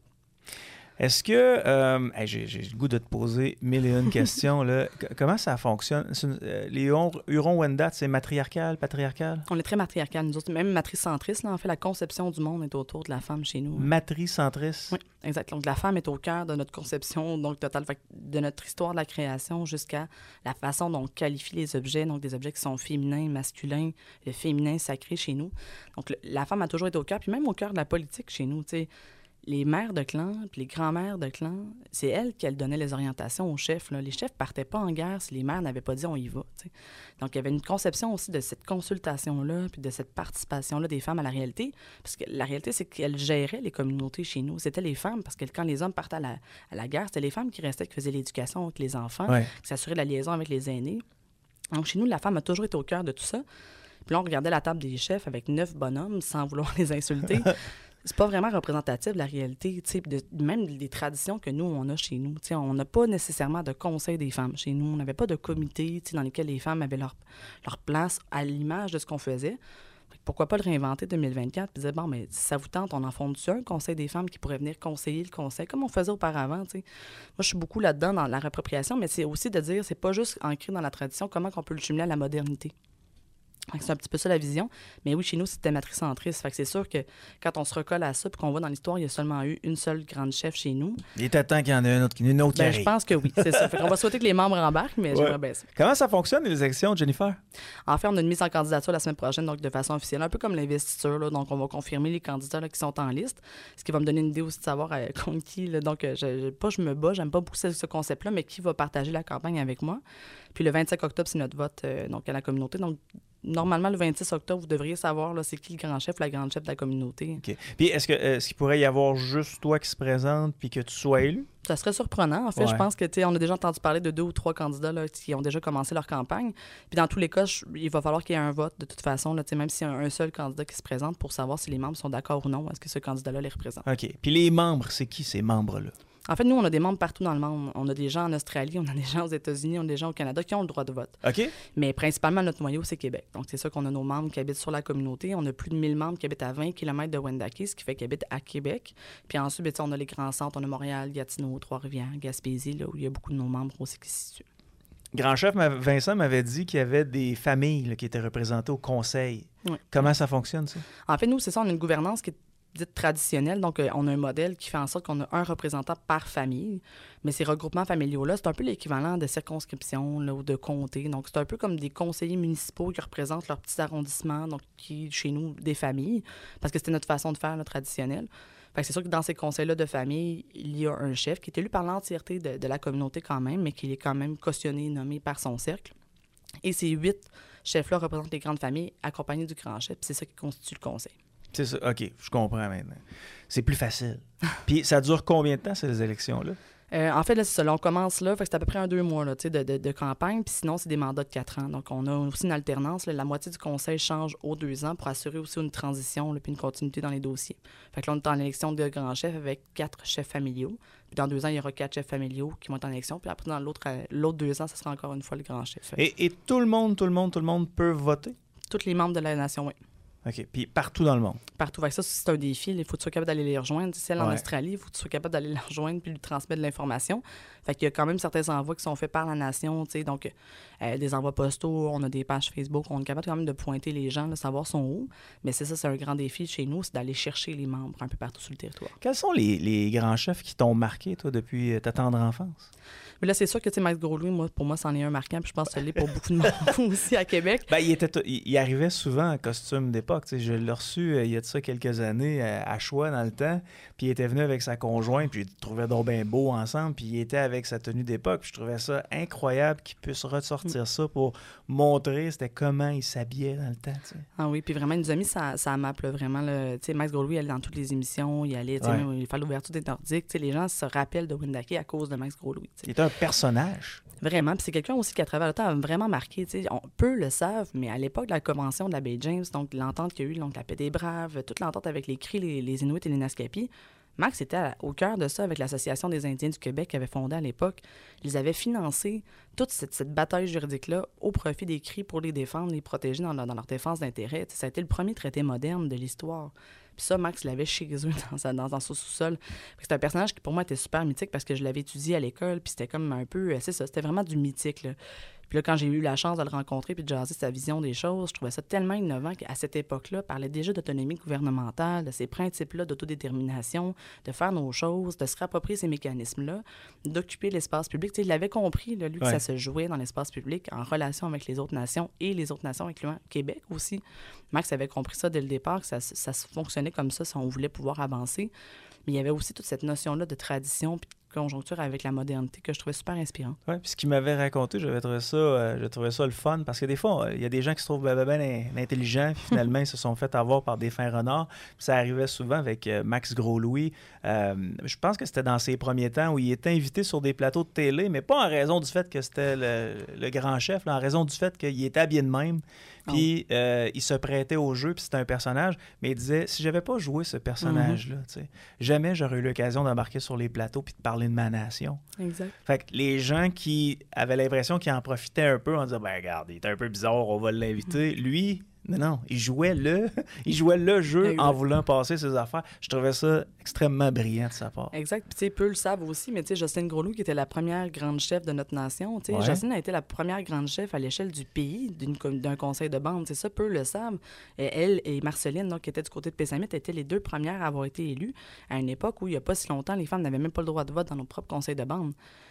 Est-ce que... j'ai le goût de te poser 1001 questions. Là. Comment ça fonctionne? Les Huron-Wendat, c'est matriarcal, patriarcal? On est très matriarcal, nous autres. Même matricentriste, là, en fait, la conception du monde est autour de la femme chez nous. Matricentriste? Oui, exact. Donc, la femme est au cœur de notre conception, donc totale, de notre histoire de la création jusqu'à la façon dont on qualifie les objets, donc des objets qui sont féminins, masculins, le féminin sacré chez nous. Donc, la femme a toujours été au cœur, puis même au cœur de la politique chez nous, tu sais. Les mères de clan, puis les grands-mères de clan, c'est elles qui donnaient les orientations aux chefs. Là. Les chefs partaient pas en guerre si les mères n'avaient pas dit « on y va ». T'sais. Donc, il y avait une conception aussi de cette consultation-là, puis de cette participation-là des femmes à la réalité. Parce que la réalité, c'est qu'elles géraient les communautés chez nous. C'était les femmes, parce que quand les hommes partaient à la guerre, c'était les femmes qui restaient, qui faisaient l'éducation avec les enfants, qui s'assuraient de la liaison avec les aînés. Donc, chez nous, la femme a toujours été au cœur de tout ça. Puis là, on regardait la table des chefs avec 9 bonhommes, sans vouloir les insulter. C'est pas vraiment représentatif de la réalité, même des traditions que nous, on a chez nous. T'sais, on n'a pas nécessairement de conseil des femmes chez nous. On n'avait pas de comité dans lesquels les femmes avaient leur place à l'image de ce qu'on faisait. Pourquoi pas le réinventer 2024 et dire, bon, mais si ça vous tente, on en fonde-tu un conseil des femmes qui pourrait venir conseiller le conseil, comme on faisait auparavant, t'sais. Moi, je suis beaucoup là-dedans dans la réappropriation, mais c'est aussi de dire, c'est pas juste ancré dans la tradition, comment on peut le jumeler à la modernité. C'est un petit peu ça la vision. Mais oui, chez nous, c'était matricentriste. Fait que c'est sûr que quand on se recolle à ça puis qu'on voit dans l'histoire, il y a seulement eu une seule grande chef chez nous. Il est temps qu'il y en ait une autre qui arrive. Je pense que oui, c'est ça. Fait qu'on va souhaiter que les membres embarquent, mais j'aimerais bien ça. Comment ça fonctionne, les élections, Jennifer? En fait, on a une mise en candidature la semaine prochaine, donc de façon officielle, un peu comme l'investiture. Là, donc, on va confirmer les candidats là, qui sont en liste, ce qui va me donner une idée aussi de savoir contre qui. Là, donc, je me bats, j'aime pas beaucoup ce concept-là, mais qui va partager la campagne avec moi. Puis le 25 octobre, c'est notre vote donc à la communauté. Donc, normalement, le 26 octobre, vous devriez savoir là, c'est qui le grand chef, la grande chef de la communauté. OK. Puis est-ce qu'il pourrait y avoir juste toi qui se présente puis que tu sois élu? Ça serait surprenant. En fait, je pense que on a déjà entendu parler de 2 ou 3 candidats là, qui ont déjà commencé leur campagne. Puis dans tous les cas, il va falloir qu'il y ait un vote de toute façon, là, même s'il y a un seul candidat qui se présente pour savoir si les membres sont d'accord ou non. Est-ce que ce candidat-là les représente? OK. Puis les membres, c'est qui ces membres-là? En fait, nous, on a des membres partout dans le monde. On a des gens en Australie, on a des gens aux États-Unis, on a des gens au Canada qui ont le droit de vote. OK. Mais principalement, notre noyau, c'est Québec. Donc, c'est ça qu'on a nos membres qui habitent sur la communauté. On a plus de 1000 membres qui habitent à 20 km de Wendake, ce qui fait qu'ils habitent à Québec. Puis ensuite, on a les grands centres. On a Montréal, Gatineau, Trois-Rivières, Gaspésie, là où il y a beaucoup de nos membres aussi qui s'y situent. Grand chef Vincent m'avait dit qu'il y avait des familles là, qui étaient représentées au conseil. Oui. Comment ça fonctionne, ça? En fait, nous, c'est ça, on a une gouvernance qui est dite traditionnelle. Donc, on a un modèle qui fait en sorte qu'on a un représentant par famille. Mais ces regroupements familiaux-là, c'est un peu l'équivalent de circonscriptions là, ou de comtés. Donc, c'est un peu comme des conseillers municipaux qui représentent leurs petits arrondissements, donc qui, chez nous, des familles, parce que c'était notre façon de faire là, traditionnelle. Fait que c'est sûr que dans ces conseils-là de famille, il y a un chef qui est élu par l'entièreté de la communauté quand même, mais qui est quand même cautionné, nommé par son cercle. Et ces 8 chefs-là représentent les grandes familles accompagnés du grand chef. C'est ça qui constitue le conseil. C'est ça. OK, je comprends maintenant. C'est plus facile. Puis ça dure combien de temps, ces élections-là? En fait, là, c'est ça. Là, on commence là. Fait que c'est à peu près 2 mois là, de campagne. Puis sinon, c'est des mandats de 4 ans. Donc, on a aussi une alternance. Là, la moitié du conseil change aux 2 ans pour assurer aussi une transition là, puis une continuité dans les dossiers. Fait que là, on est en élection de grand chef avec 4 chefs familiaux. Puis dans 2 ans, il y aura 4 chefs familiaux qui vont être en élection. Puis après, dans l'autre 2 ans, ça sera encore une fois le grand chef. Et tout le monde peut voter? Tous les membres de la nation, oui. OK. Puis partout dans le monde? Partout. Ça, c'est un défi. Il faut que tu sois capable d'aller les rejoindre. Celle en Australie, il faut que tu sois capable d'aller les rejoindre puis lui transmettre de l'information. Fait qu'il y a quand même certains envois qui sont faits par la nation. Donc, des envois postaux, on a des pages Facebook. On est capable quand même de pointer les gens, de savoir son où. Mais c'est un grand défi chez nous, c'est d'aller chercher les membres un peu partout sur le territoire. Quels sont les grands chefs qui t'ont marqué, toi, depuis ta tendre enfance? Mais là, c'est sûr que Max Gros-Louis, pour moi, c'en est un marquant. Puis je pense que ça l'est pour beaucoup de monde aussi à Québec. Ben, il arrivait souvent en costume d'époque. Je l'ai reçu il y a de ça quelques années à Choix dans le temps. Puis il était venu avec sa conjointe. Puis je le trouvais donc bien beau ensemble. Puis il était avec sa tenue d'époque. Puis je trouvais ça incroyable qu'il puisse ressortir ça pour montrer comment il s'habillait dans le temps. T'sais. Ah oui, puis vraiment, il nous a mis sa map. Là, vraiment, Max Gros-Louis, il allait dans toutes les émissions. Il allait il faire l'ouverture des Nordiques. Les gens se rappellent de Wendake à cause de Max Gros-Louis. Il était un personnage. Vraiment. Puis c'est quelqu'un aussi qui, à travers le temps, a vraiment marqué. Peu le savent, mais à l'époque de la convention de la baie James, donc l'entente qu'il y a eu, donc la paix des Braves, toute l'entente avec les Cris, les Inuits et les Naskapi, Max était au cœur de ça avec l'Association des Indiens du Québec qu'il avait fondée à l'époque. Ils avaient financé toute cette bataille juridique-là au profit des Cris pour les défendre, les protéger dans leur défense d'intérêt. Ça a été le premier traité moderne de l'histoire. Puis ça, Max l'avait chez eux dans son sous-sol. C'est un personnage qui, pour moi, était super mythique parce que je l'avais étudié à l'école, puis c'était comme un peu... C'est ça, c'était vraiment du mythique, là. Puis là, quand j'ai eu la chance de le rencontrer puis de jaser sa vision des choses, je trouvais ça tellement innovant qu'à cette époque-là, il parlait déjà d'autonomie gouvernementale, de ces principes-là d'autodétermination, de faire nos choses, de se réapproprier ces mécanismes-là, d'occuper l'espace public. Il avait compris, là, lui, que ça se jouait dans l'espace public en relation avec les autres nations et les autres nations, incluant Québec aussi. Max avait compris ça dès le départ, que ça fonctionnait comme ça si on voulait pouvoir avancer. Mais il y avait aussi toute cette notion-là de tradition puis de conjoncture avec la modernité que je trouvais super inspirante. Oui, puis ce qu'il m'avait raconté, j'avais trouvé ça le fun, parce que des fois, il y a des gens qui se trouvent bien intelligents, puis finalement, ils se sont fait avoir par des fins renards. Puis ça arrivait souvent avec Max Gros-Louis. Je pense que c'était dans ses premiers temps où il était invité sur des plateaux de télé, mais pas en raison du fait que c'était le grand chef, là, en raison du fait qu'il était habillé de même. Puis il se prêtait au jeu, puis c'était un personnage, mais il disait, si j'avais pas joué ce personnage-là, jamais j'aurais eu l'occasion d'embarquer sur les plateaux puis de parler de ma nation. Exact. Fait que les gens qui avaient l'impression qu'ils en profitaient un peu, on disait, ben regarde, il est un peu bizarre, on va l'inviter. Lui, non, il jouait le jeu exact. En voulant passer ses affaires. Je trouvais ça extrêmement brillant de sa part. Exact. Puis peu le savent aussi, mais Jocelyne Gros-Louis, qui était la première grande chef de notre nation, Jocelyne a été la première grande chef à l'échelle du pays d'un conseil de bande. Ça, peu le savent. Elle et Marceline, donc, qui étaient du côté de Pessamit, étaient les 2 premières à avoir été élues à une époque où, il n'y a pas si longtemps, les femmes n'avaient même pas le droit de vote dans nos propres conseils de bande.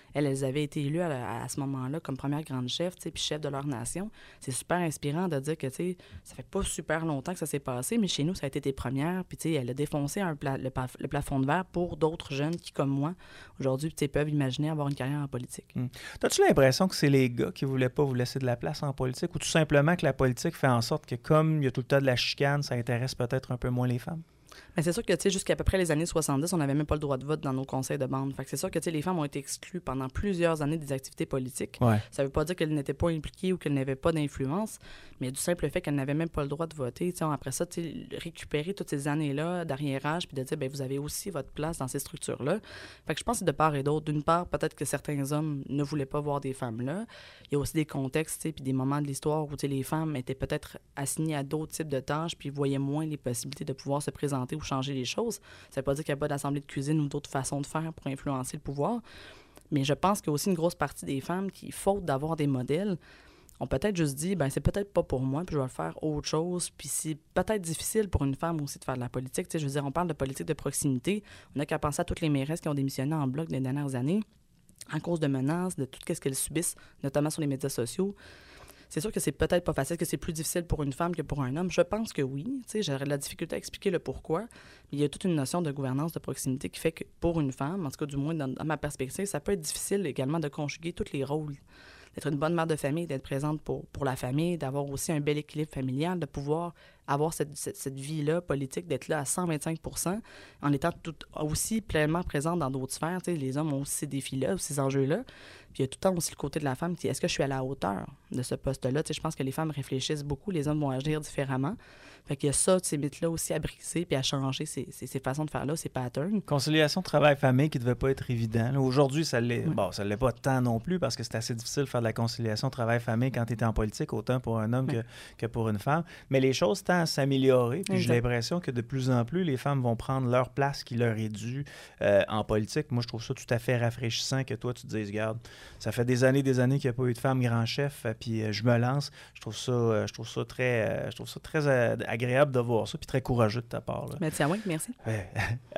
elles avaient été élues à ce moment-là comme première grande chef, puis chef de leur nation. C'est super inspirant de dire que, ça fait pas super longtemps que ça s'est passé, mais chez nous, ça a été tes premières. Puis, elle a défoncé le plafond de verre pour d'autres jeunes qui, comme moi, aujourd'hui, peuvent imaginer avoir une carrière en politique. T'as-tu l'impression que c'est les gars qui voulaient pas vous laisser de la place en politique ou tout simplement que la politique fait en sorte que, comme il y a tout le temps de la chicane, ça intéresse peut-être un peu moins les femmes? Mais c'est sûr que, jusqu'à peu près les années 70, on n'avait même pas le droit de vote dans nos conseils de bande. Fait que c'est sûr que, les femmes ont été exclues pendant plusieurs années des activités politiques. Ouais. Ça veut pas dire qu'elles n'étaient pas impliquées ou qu'elles n'avaient pas d'influence, mais du simple fait qu'elles n'avaient même pas le droit de voter. Après ça, récupérer toutes ces années-là d'arriérage puis de dire, bien, vous avez aussi votre place dans ces structures-là. Fait que je pense que c'est de part et d'autre. D'une part, peut-être que certains hommes ne voulaient pas voir des femmes là. Il y a aussi des contextes, puis des moments de l'histoire où, les femmes étaient peut-être assignées à d'autres types de tâches puis voyaient moins les possibilités de pouvoir se présenter ou changer les choses. Ça ne veut pas dire qu'il n'y a pas d'assemblée de cuisine ou d'autres façons de faire pour influencer le pouvoir. Mais je pense qu'il y a aussi une grosse partie des femmes qui, faute d'avoir des modèles, ont peut-être juste dit, ben c'est peut-être pas pour moi, puis je vais faire autre chose. Puis c'est peut-être difficile pour une femme aussi de faire de la politique. Je veux dire, on parle de politique de proximité. On n'a qu'à penser à toutes les mairesses qui ont démissionné en bloc les dernières années en cause de menaces, de tout ce qu'elles subissent, notamment sur les médias sociaux. C'est sûr que c'est peut-être pas facile, que c'est plus difficile pour une femme que pour un homme. Je pense que oui. J'aurais de la difficulté à expliquer le pourquoi. Mais il y a toute une notion de gouvernance de proximité qui fait que pour une femme, en tout cas du moins dans ma perspective, ça peut être difficile également de conjuguer tous les rôles. D'être une bonne mère de famille, d'être présente pour la famille, d'avoir aussi un bel équilibre familial, de pouvoir avoir cette vie-là politique, d'être là à 125 % en étant aussi pleinement présente dans d'autres sphères. Les hommes ont aussi ces défis-là, ces enjeux-là. Puis il y a tout le temps aussi le côté de la femme qui est, est-ce que je suis à la hauteur de ce poste-là? Je pense que les femmes réfléchissent beaucoup, les hommes vont agir différemment. Fait qu'il y a ça, ces mythes-là aussi à briser puis à changer ces façons de faire-là, ces patterns. Conciliation travail-famille qui ne devait pas être évident. Là, aujourd'hui, ça l'est. Oui. Bon, ça ne l'est pas tant non plus parce que c'est assez difficile de faire de la conciliation travail-famille quand tu es en politique, autant pour un homme que pour une femme. Mais les choses tendent à s'améliorer. Puis j'ai l'impression que de plus en plus, les femmes vont prendre leur place qui leur est due en politique. Moi, je trouve ça tout à fait rafraîchissant que toi, tu te dises, regarde, ça fait des années qu'il n'y a pas eu de femme grand chef, puis je me lance. Je trouve ça très agréable de voir ça, puis très courageux de ta part. Là. Mais tiens, oui, merci. Ouais.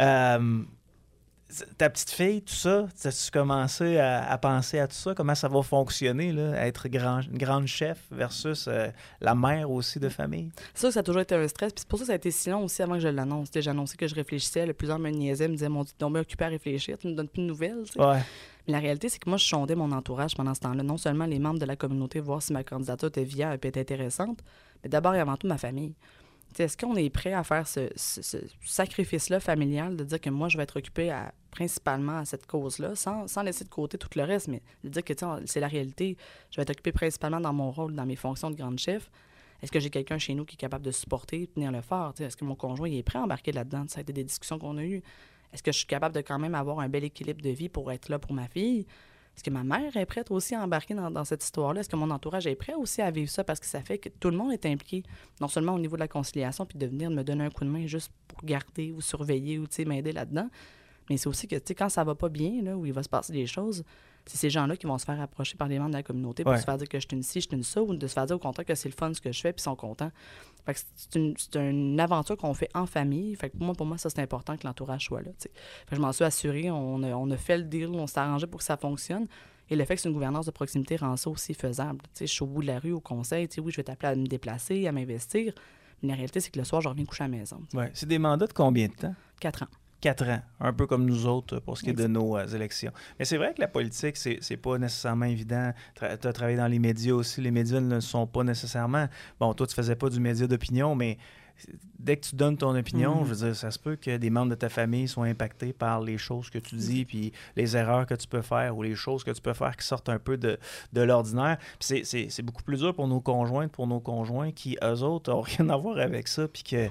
Ta petite fille, tout ça, as-tu commencé à penser à tout ça? Comment ça va fonctionner, là, être une grande chef versus la mère aussi de famille? C'est sûr que ça a toujours été un stress. Puis c'est pour ça que ça a été si long aussi avant que je l'annonce. J'ai annoncé que je réfléchissais. Plusieurs me niaisaient, me disaient, mon Dieu, tu es occupé à réfléchir, tu ne me donnes plus de nouvelles. Ouais. Mais la réalité, c'est que moi, je sondais mon entourage pendant ce temps-là. Non seulement les membres de la communauté, voir si ma candidature était viable et était intéressante, mais d'abord et avant tout ma famille. Est-ce qu'on est prêt à faire ce sacrifice-là familial de dire que moi, je vais être occupée principalement à cette cause-là, sans laisser de côté tout le reste, mais de dire que c'est la réalité. Je vais être occupée principalement dans mon rôle, dans mes fonctions de grande chef. Est-ce que j'ai quelqu'un chez nous qui est capable de supporter, de tenir le fort? Est-ce que mon conjoint il est prêt à embarquer là-dedans? Ça a été des discussions qu'on a eues. Est-ce que je suis capable de quand même avoir un bel équilibre de vie pour être là pour ma fille? Est-ce que ma mère est prête aussi à embarquer dans cette histoire-là? Est-ce que mon entourage est prêt aussi à vivre ça? Parce que ça fait que tout le monde est impliqué, non seulement au niveau de la conciliation, puis de venir me donner un coup de main juste pour garder ou surveiller ou m'aider là-dedans. Mais c'est aussi que quand ça va pas bien, là, où il va se passer des choses, c'est ces gens-là qui vont se faire approcher par les membres de la communauté pour se faire dire que je suis une ci, je suis une ça, ou de se faire dire au contraire que c'est le fun ce que je fais, puis ils sont contents. Fait que c'est une aventure qu'on fait en famille. Fait que pour moi, ça, c'est important que l'entourage soit là. Fait que je m'en suis assurée, on a fait le deal, on s'est arrangé pour que ça fonctionne. Et le fait que c'est une gouvernance de proximité rend ça aussi faisable. Je suis au bout de la rue, au conseil, oui, je vais t'appeler à me déplacer, à m'investir. Mais la réalité, c'est que le soir, je reviens coucher à la maison. Ouais. C'est des mandats de combien de temps? 4 ans. 4 ans, un peu comme nous autres pour ce qui est de nos élections. Mais c'est vrai que la politique, c'est pas nécessairement évident. Tu as travaillé dans les médias aussi. Les médias ne sont pas nécessairement... Bon, toi, tu faisais pas du média d'opinion, mais dès que tu donnes ton opinion, je veux dire, ça se peut que des membres de ta famille soient impactés par les choses que tu dis, puis les erreurs que tu peux faire ou les choses que tu peux faire qui sortent un peu de l'ordinaire. Puis c'est beaucoup plus dur pour nos conjointes, pour nos conjoints qui, eux autres, n'ont rien à voir avec ça, puis que,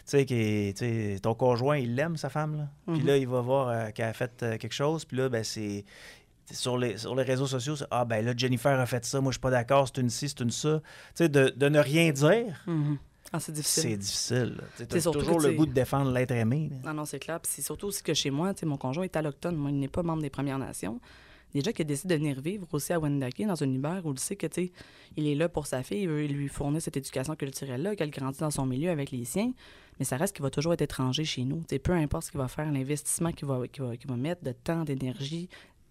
tu sais, ton conjoint, il l'aime, sa femme, là. Puis là, il va voir qu'elle a fait quelque chose, puis là, ben c'est... Sur les réseaux sociaux, c'est « Ah, ben là, Jennifer a fait ça, moi, je suis pas d'accord, c'est une ci, c'est une ça. » Tu sais, de ne rien dire... Ah, c'est difficile. C'est difficile. Tu as toujours le goût de défendre l'être aimé. Non, c'est clair. Puis c'est surtout aussi que chez moi, mon conjoint est alloctone. Moi, il n'est pas membre des Premières Nations. Déjà qu'il décide de venir vivre aussi à Wendake, dans un Uber, où il sait que, il est là pour sa fille, il veut lui fournir cette éducation culturelle-là, qu'elle grandit dans son milieu avec les siens. Mais ça reste qu'il va toujours être étranger chez nous. Peu importe ce qu'il va faire, l'investissement qu'il va mettre de temps, d'énergie,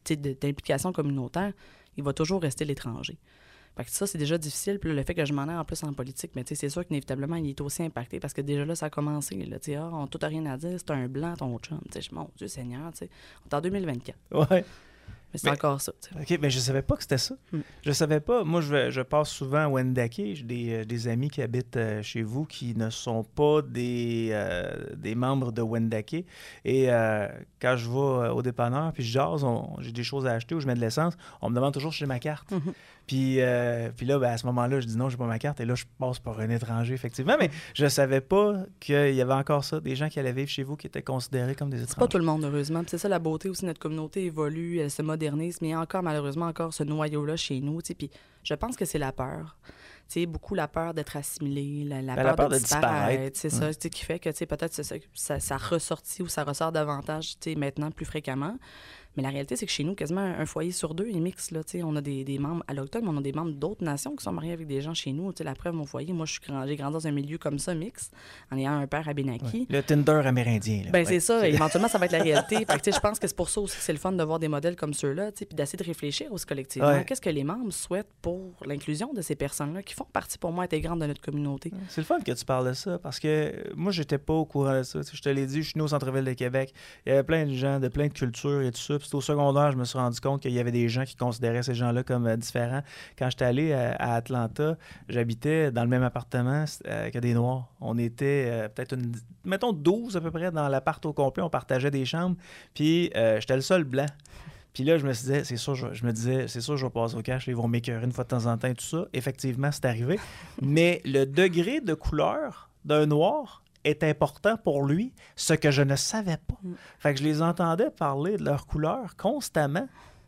d'implication communautaire, il va toujours rester l'étranger. Fait que ça, c'est déjà difficile. Puis là, le fait que je m'en aille en plus en politique, mais c'est sûr qu'inévitablement, il est aussi impacté parce que déjà là, ça a commencé. Là, on n'a tout rien à dire, c'est un blanc, ton chum. Mon Dieu Seigneur, on est en 2024. Ouais. Mais c'est encore ça. OK, mais je savais pas que c'était ça. Je savais pas. Moi, je passe souvent à Wendake. J'ai des amis qui habitent chez vous qui ne sont pas des membres de Wendake. Et quand je vais au dépanneur puis je jase, j'ai des choses à acheter ou je mets de l'essence, on me demande toujours si j'ai ma carte. Puis là, à ce moment-là, je dis non, j'ai pas ma carte. Et là, je passe par un étranger, effectivement. Mais je savais pas qu'il y avait encore ça. Des gens qui allaient vivre chez vous qui étaient considérés comme des étrangers. C'est pas tout le monde, heureusement. Puis c'est ça la beauté aussi. Notre communauté évolue, elle se modernise. Mais il y a encore, malheureusement, encore ce noyau-là chez nous. Puis je pense que c'est la peur. Beaucoup la peur d'être assimilé, la peur de disparaître. C'est ça qui fait que peut-être ça ressortit ou ça ressort davantage maintenant plus fréquemment. Mais la réalité, c'est que chez nous, quasiment un foyer sur deux est mixte. Là, on a des membres allochtones, mais on a des membres d'autres nations qui sont mariés avec des gens chez nous. La preuve, mon foyer, moi, j'ai grandi dans un milieu comme ça, mixte, en ayant un père abénaki. Le Tinder amérindien. Là. C'est ça. Éventuellement, ça va être la réalité. Fait que, je pense que c'est pour ça aussi que c'est le fun de voir des modèles comme ceux-là, puis d'essayer de réfléchir aussi collectivement. Ouais. Qu'est-ce que les membres souhaitent pour l'inclusion de ces personnes-là qui font partie, pour moi, intégrante de notre communauté? C'est le fun que tu parles de ça, parce que moi, j'étais pas au courant de ça. Je te l'ai dit, je suis né au centre-ville de Québec. Il y avait plein de gens de plein de cultures et tout ça. Puis c'était au secondaire, je me suis rendu compte qu'il y avait des gens qui considéraient ces gens-là comme différents. Quand j'étais allé à Atlanta, j'habitais dans le même appartement que des Noirs. On était peut-être mettons 12 à peu près dans l'appart au complet. On partageait des chambres. Puis j'étais le seul blanc. Puis là, je me disais, c'est sûr, je vais passer au cash. Ils vont m'écœurer une fois de temps en temps et tout ça. Effectivement, c'est arrivé. Mais le degré de couleur d'un Noir est important pour lui, ce que je ne savais pas. Fait que je les entendais parler de leur couleur constamment.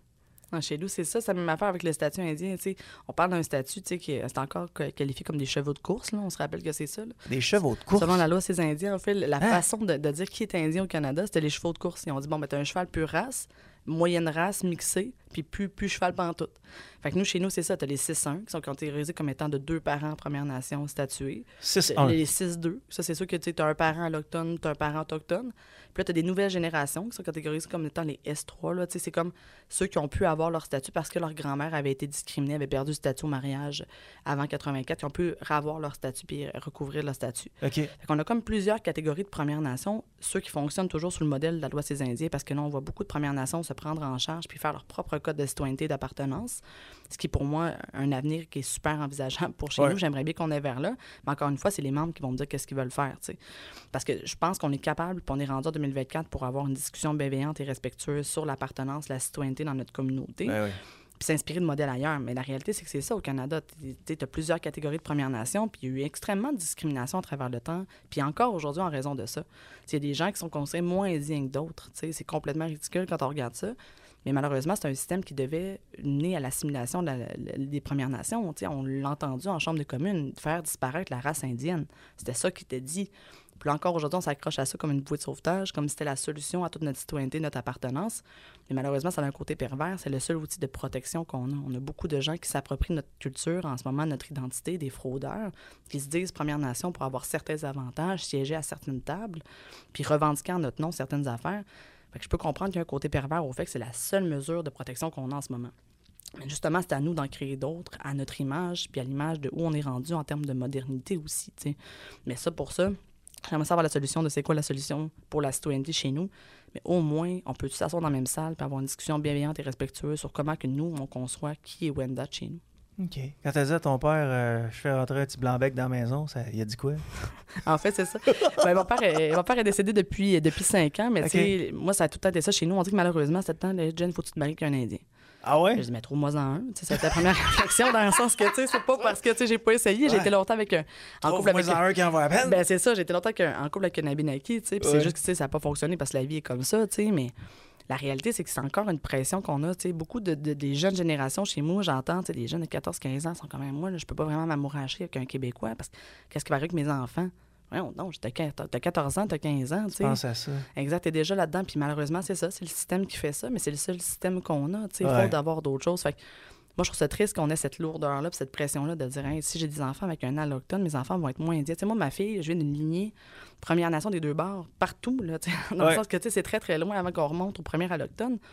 Chez nous, c'est ça. C'est la même affaire avec le statut indien. On parle d'un statut qui est encore qualifié comme des chevaux de course. Là. On se rappelle que c'est ça. Là. Des chevaux de course? Selon la loi ces Indiens, en fait, la façon de dire qui est indien au Canada, c'était les chevaux de course. Ils ont dit, t'as un cheval pure race, moyenne race, mixée, puis plus cheval pantoute. Fait que nous, chez nous, c'est ça. T'as les 6-1 qui sont catégorisés comme étant de 2 parents Première Nation statués. 6-1. Les 6-2. Ça, c'est sûr que t'as un parent allochtone, t'as un parent autochtone. Puis là, t'as des nouvelles générations qui sont catégorisées comme étant les S3. Là. C'est comme ceux qui ont pu avoir leur statut parce que leur grand-mère avait été discriminée, avait perdu le statut au mariage avant 84, qui ont pu avoir leur statut puis recouvrir leur statut. OK. Fait qu'on a comme plusieurs catégories de Premières Nations, ceux qui fonctionnent toujours sous le modèle de la loi ces Indiens, parce que là, on voit beaucoup de Premières Nations se prendre en charge puis faire leur propre code de citoyenneté et d'appartenance, ce qui est pour moi un avenir qui est super envisageable pour chez nous. J'aimerais bien qu'on aille vers là, mais encore une fois, c'est les membres qui vont me dire qu'est-ce qu'ils veulent faire, t'sais. Parce que je pense qu'on est capable, puis on est rendu en 2024 pour avoir une discussion bienveillante et respectueuse sur l'appartenance, la citoyenneté dans notre communauté. Oui. Puis s'inspirer de modèles ailleurs. Mais la réalité, c'est que c'est ça au Canada. Tu as plusieurs catégories de Premières Nations, puis il y a eu extrêmement de discrimination à travers le temps, puis encore aujourd'hui en raison de ça. Il y a des gens qui sont considérés moins indignes que d'autres. C'est complètement ridicule quand on regarde ça. Mais malheureusement, c'est un système qui devait mener à l'assimilation des Premières Nations. On l'a entendu en Chambre des communes, faire disparaître la race indienne. C'était ça qui était dit. Puis là encore, aujourd'hui, on s'accroche à ça comme une bouée de sauvetage, comme si c'était la solution à toute notre citoyenneté, notre appartenance. Mais malheureusement, ça a un côté pervers. C'est le seul outil de protection qu'on a. On a beaucoup de gens qui s'approprient notre culture, en ce moment, notre identité, des fraudeurs, qui se disent Première Nation pour avoir certains avantages, siéger à certaines tables, puis revendiquer en notre nom certaines affaires. Fait que je peux comprendre qu'il y a un côté pervers au fait que c'est la seule mesure de protection qu'on a en ce moment. Mais justement, c'est à nous d'en créer d'autres, à notre image, puis à l'image de où on est rendu en termes de modernité aussi, t'sais. Mais ça, pour ça, j'aimerais savoir la solution de c'est quoi la solution pour la citoyenneté chez nous. Mais au moins, on peut tous s'asseoir dans la même salle puis avoir une discussion bienveillante et respectueuse sur comment que nous, on conçoit qui est Wendat chez nous. OK. Quand tu as dit à ton père, je fais rentrer un petit blanc-bec dans la maison, il a dit quoi? En fait, c'est ça. Mon père est décédé depuis 5 ans, mais tu sais, moi, ça a tout le temps été ça chez nous. On dit que malheureusement, c'était le temps, Jen, faut que tu te maries qu'un Indien. Ah ouais? Je dis, mais trouve-moi-en un. C'était la première réflexion dans le sens que, tu sais, c'est pas parce que j'ai pas essayé. J'ai été longtemps avec un. Trouve-moi-en un qui en vaut la peine. Ben, c'est ça. J'ai été longtemps en couple avec un Abénaki, tu sais. Puis c'est juste que, tu sais, ça n'a pas fonctionné parce que la vie est comme ça, tu sais. Mais la réalité, c'est que c'est encore une pression qu'on a, tu sais. Beaucoup des jeunes générations chez moi, j'entends, tu sais, des jeunes de 14-15 ans sont quand même, moi, là, je peux pas vraiment m'amouracher avec un Québécois parce que qu'est-ce qui va arriver avec mes enfants? Non, t'as 14 ans, t'as 15 ans, tu sais. Je pense à ça. Exact, t'es déjà là-dedans. Puis malheureusement, c'est ça, c'est le système qui fait ça, mais c'est le seul système qu'on a, tu sais. Il faut d'avoir d'autres choses. Fait que moi, je trouve ça triste qu'on ait cette lourdeur-là puis cette pression-là de dire, hey, si j'ai des enfants avec un allochtone, mes enfants vont être moins indiens. Tu sais, moi, ma fille, je viens d'une lignée Première Nation des deux bords, partout, là, tu sais. Dans le sens que, tu sais, c'est très, très loin avant qu'on remonte au premier allochtone.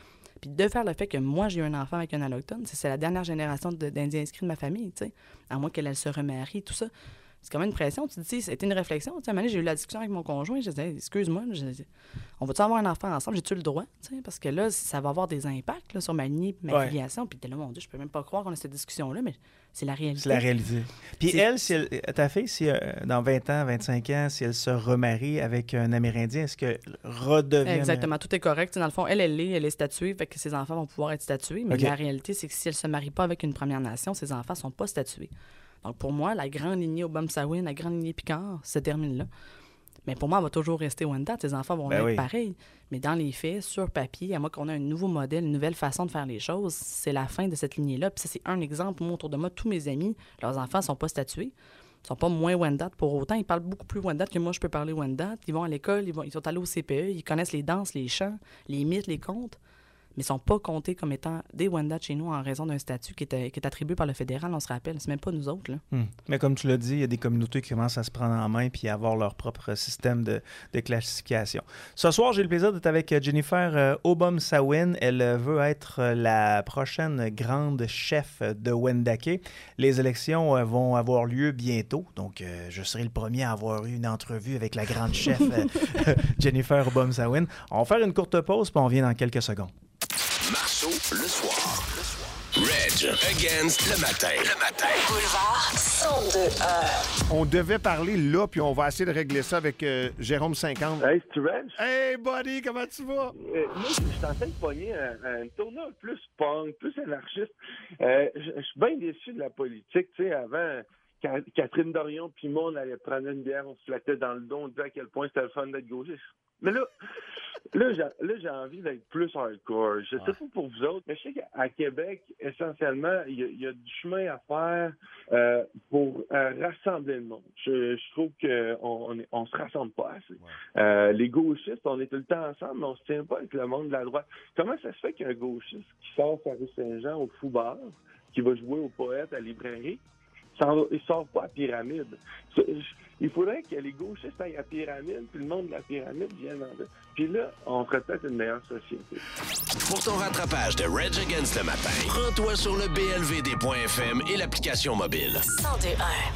Puis de faire le fait que moi, j'ai eu un enfant avec un allochtone, c'est la dernière génération d'Indiens inscrits de ma famille, tu sais, à moins qu'elle se remarie, tout ça. C'est quand même une pression. Tu te dis, c'était une réflexion. Tu sais, à un moment donné, j'ai eu la discussion avec mon conjoint. Je disais, excuse-moi, on va-tu avoir un enfant ensemble? J'ai-tu le droit? Tu sais, parce que là, ça va avoir des impacts là, sur ma lignée, ma filiation. Puis t'es là, mon Dieu, je peux même pas croire qu'on a cette discussion-là, mais c'est la réalité. C'est la réalité. Puis elle, ta fille, si dans 20 ans, 25 ans, si elle se remarie avec un Amérindien, est-ce qu'elle redevient... Exactement, tout est correct. Dans le fond, elle est statuée, fait que ses enfants vont pouvoir être statués. Mais la réalité, c'est que si elle se marie pas avec une Première Nation, ses enfants sont pas statués. Donc, pour moi, la grande lignée Obomsawin, la grande lignée Picard se termine là. Mais pour moi, elle va toujours rester Wendat. Tes enfants vont être pareils. Mais dans les faits, sur papier, à moins qu'on ait un nouveau modèle, une nouvelle façon de faire les choses, c'est la fin de cette lignée-là. Puis ça, c'est un exemple. Moi, autour de moi, tous mes amis, leurs enfants ne sont pas statués. Ils ne sont pas moins Wendat pour autant. Ils parlent beaucoup plus Wendat que moi, je peux parler Wendat. Ils vont à l'école, ils sont allés au CPE, ils connaissent les danses, les chants, les mythes, les contes. Mais ils ne sont pas comptés comme étant des Wendat chez nous en raison d'un statut qui est attribué par le fédéral, on se rappelle. C'est même pas nous autres, là. Mais comme tu l'as dit, il y a des communautés qui commencent à se prendre en main puis à avoir leur propre système de classification. Ce soir, j'ai le plaisir d'être avec Jennifer Obomsawin. Elle veut être la prochaine grande chef de Wendake. Les élections vont avoir lieu bientôt, donc je serai le premier à avoir eu une entrevue avec la grande chef Jennifer Obomsawin. On va faire une courte pause puis on revient dans quelques secondes. Marceau, le soir. Reg against le matin. Boulevard 102.1. On devait parler là, puis on va essayer de régler ça avec Jérôme 50. Hey, c'est-tu Reg? Hey, buddy, comment tu vas? Moi, je suis en train de pogner un tournoi plus punk, plus anarchiste. Je suis bien déçu de la politique. Tu sais, avant, Catherine Dorion puis moi, on allait prendre une bière, on se flattait dans le dos, on disait à quel point c'était le fun d'être gauchiste. Mais là, j'ai envie d'être plus hardcore. Je sais pas pour vous autres, mais je sais qu'à Québec, essentiellement, il y a du chemin à faire pour rassembler le monde. Je trouve qu'on se rassemble pas assez. Ouais. Les gauchistes, on est tout le temps ensemble, mais on se tient pas avec le monde de la droite. Comment ça se fait qu'un gauchiste qui sort à rue Saint-Jean au Fou-Bar, qui va jouer au poète à la librairie, il sort pas à Pyramide? Il faudrait que les gauchistes aillent à Pyramide, puis le monde de la Pyramide vienne en deux. Puis là, on ferait peut-être une meilleure société. Pour ton rattrapage de Reg Against le matin, rends-toi sur le blvd.fm et l'application mobile. 102.1.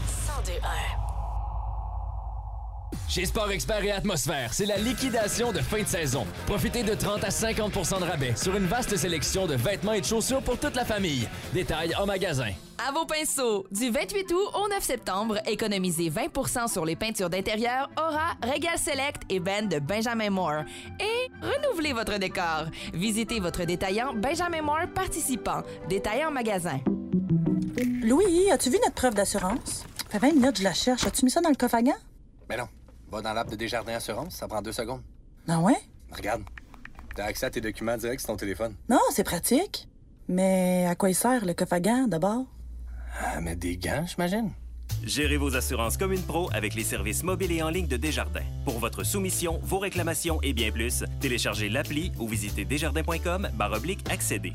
Chez Sport Expert et Atmosphère, c'est la liquidation de fin de saison. Profitez de 30 à 50 % de rabais sur une vaste sélection de vêtements et de chaussures pour toute la famille. Détails en magasin. À vos pinceaux! Du 28 août au 9 septembre, économisez 20 % sur les peintures d'intérieur Aura, Regal Select et Ben de Benjamin Moore. Et renouvelez votre décor. Visitez votre détaillant Benjamin Moore participant. Détaillant en magasin. Louis, as-tu vu notre preuve d'assurance? Ça fait 20 minutes que je la cherche. As-tu mis ça dans le coffre à gants? Ben non. Va dans l'app de Desjardins Assurance, ça prend 2 secondes. Ah ouais? Regarde. T'as accès à tes documents directs sur ton téléphone. Non, c'est pratique. Mais à quoi il sert, le coffre à gants, d'abord? À mettre des gants, j'imagine. Gérez vos assurances comme une pro avec les services mobiles et en ligne de Desjardins. Pour votre soumission, vos réclamations et bien plus, téléchargez l'appli ou visitez desjardins.com/accéder.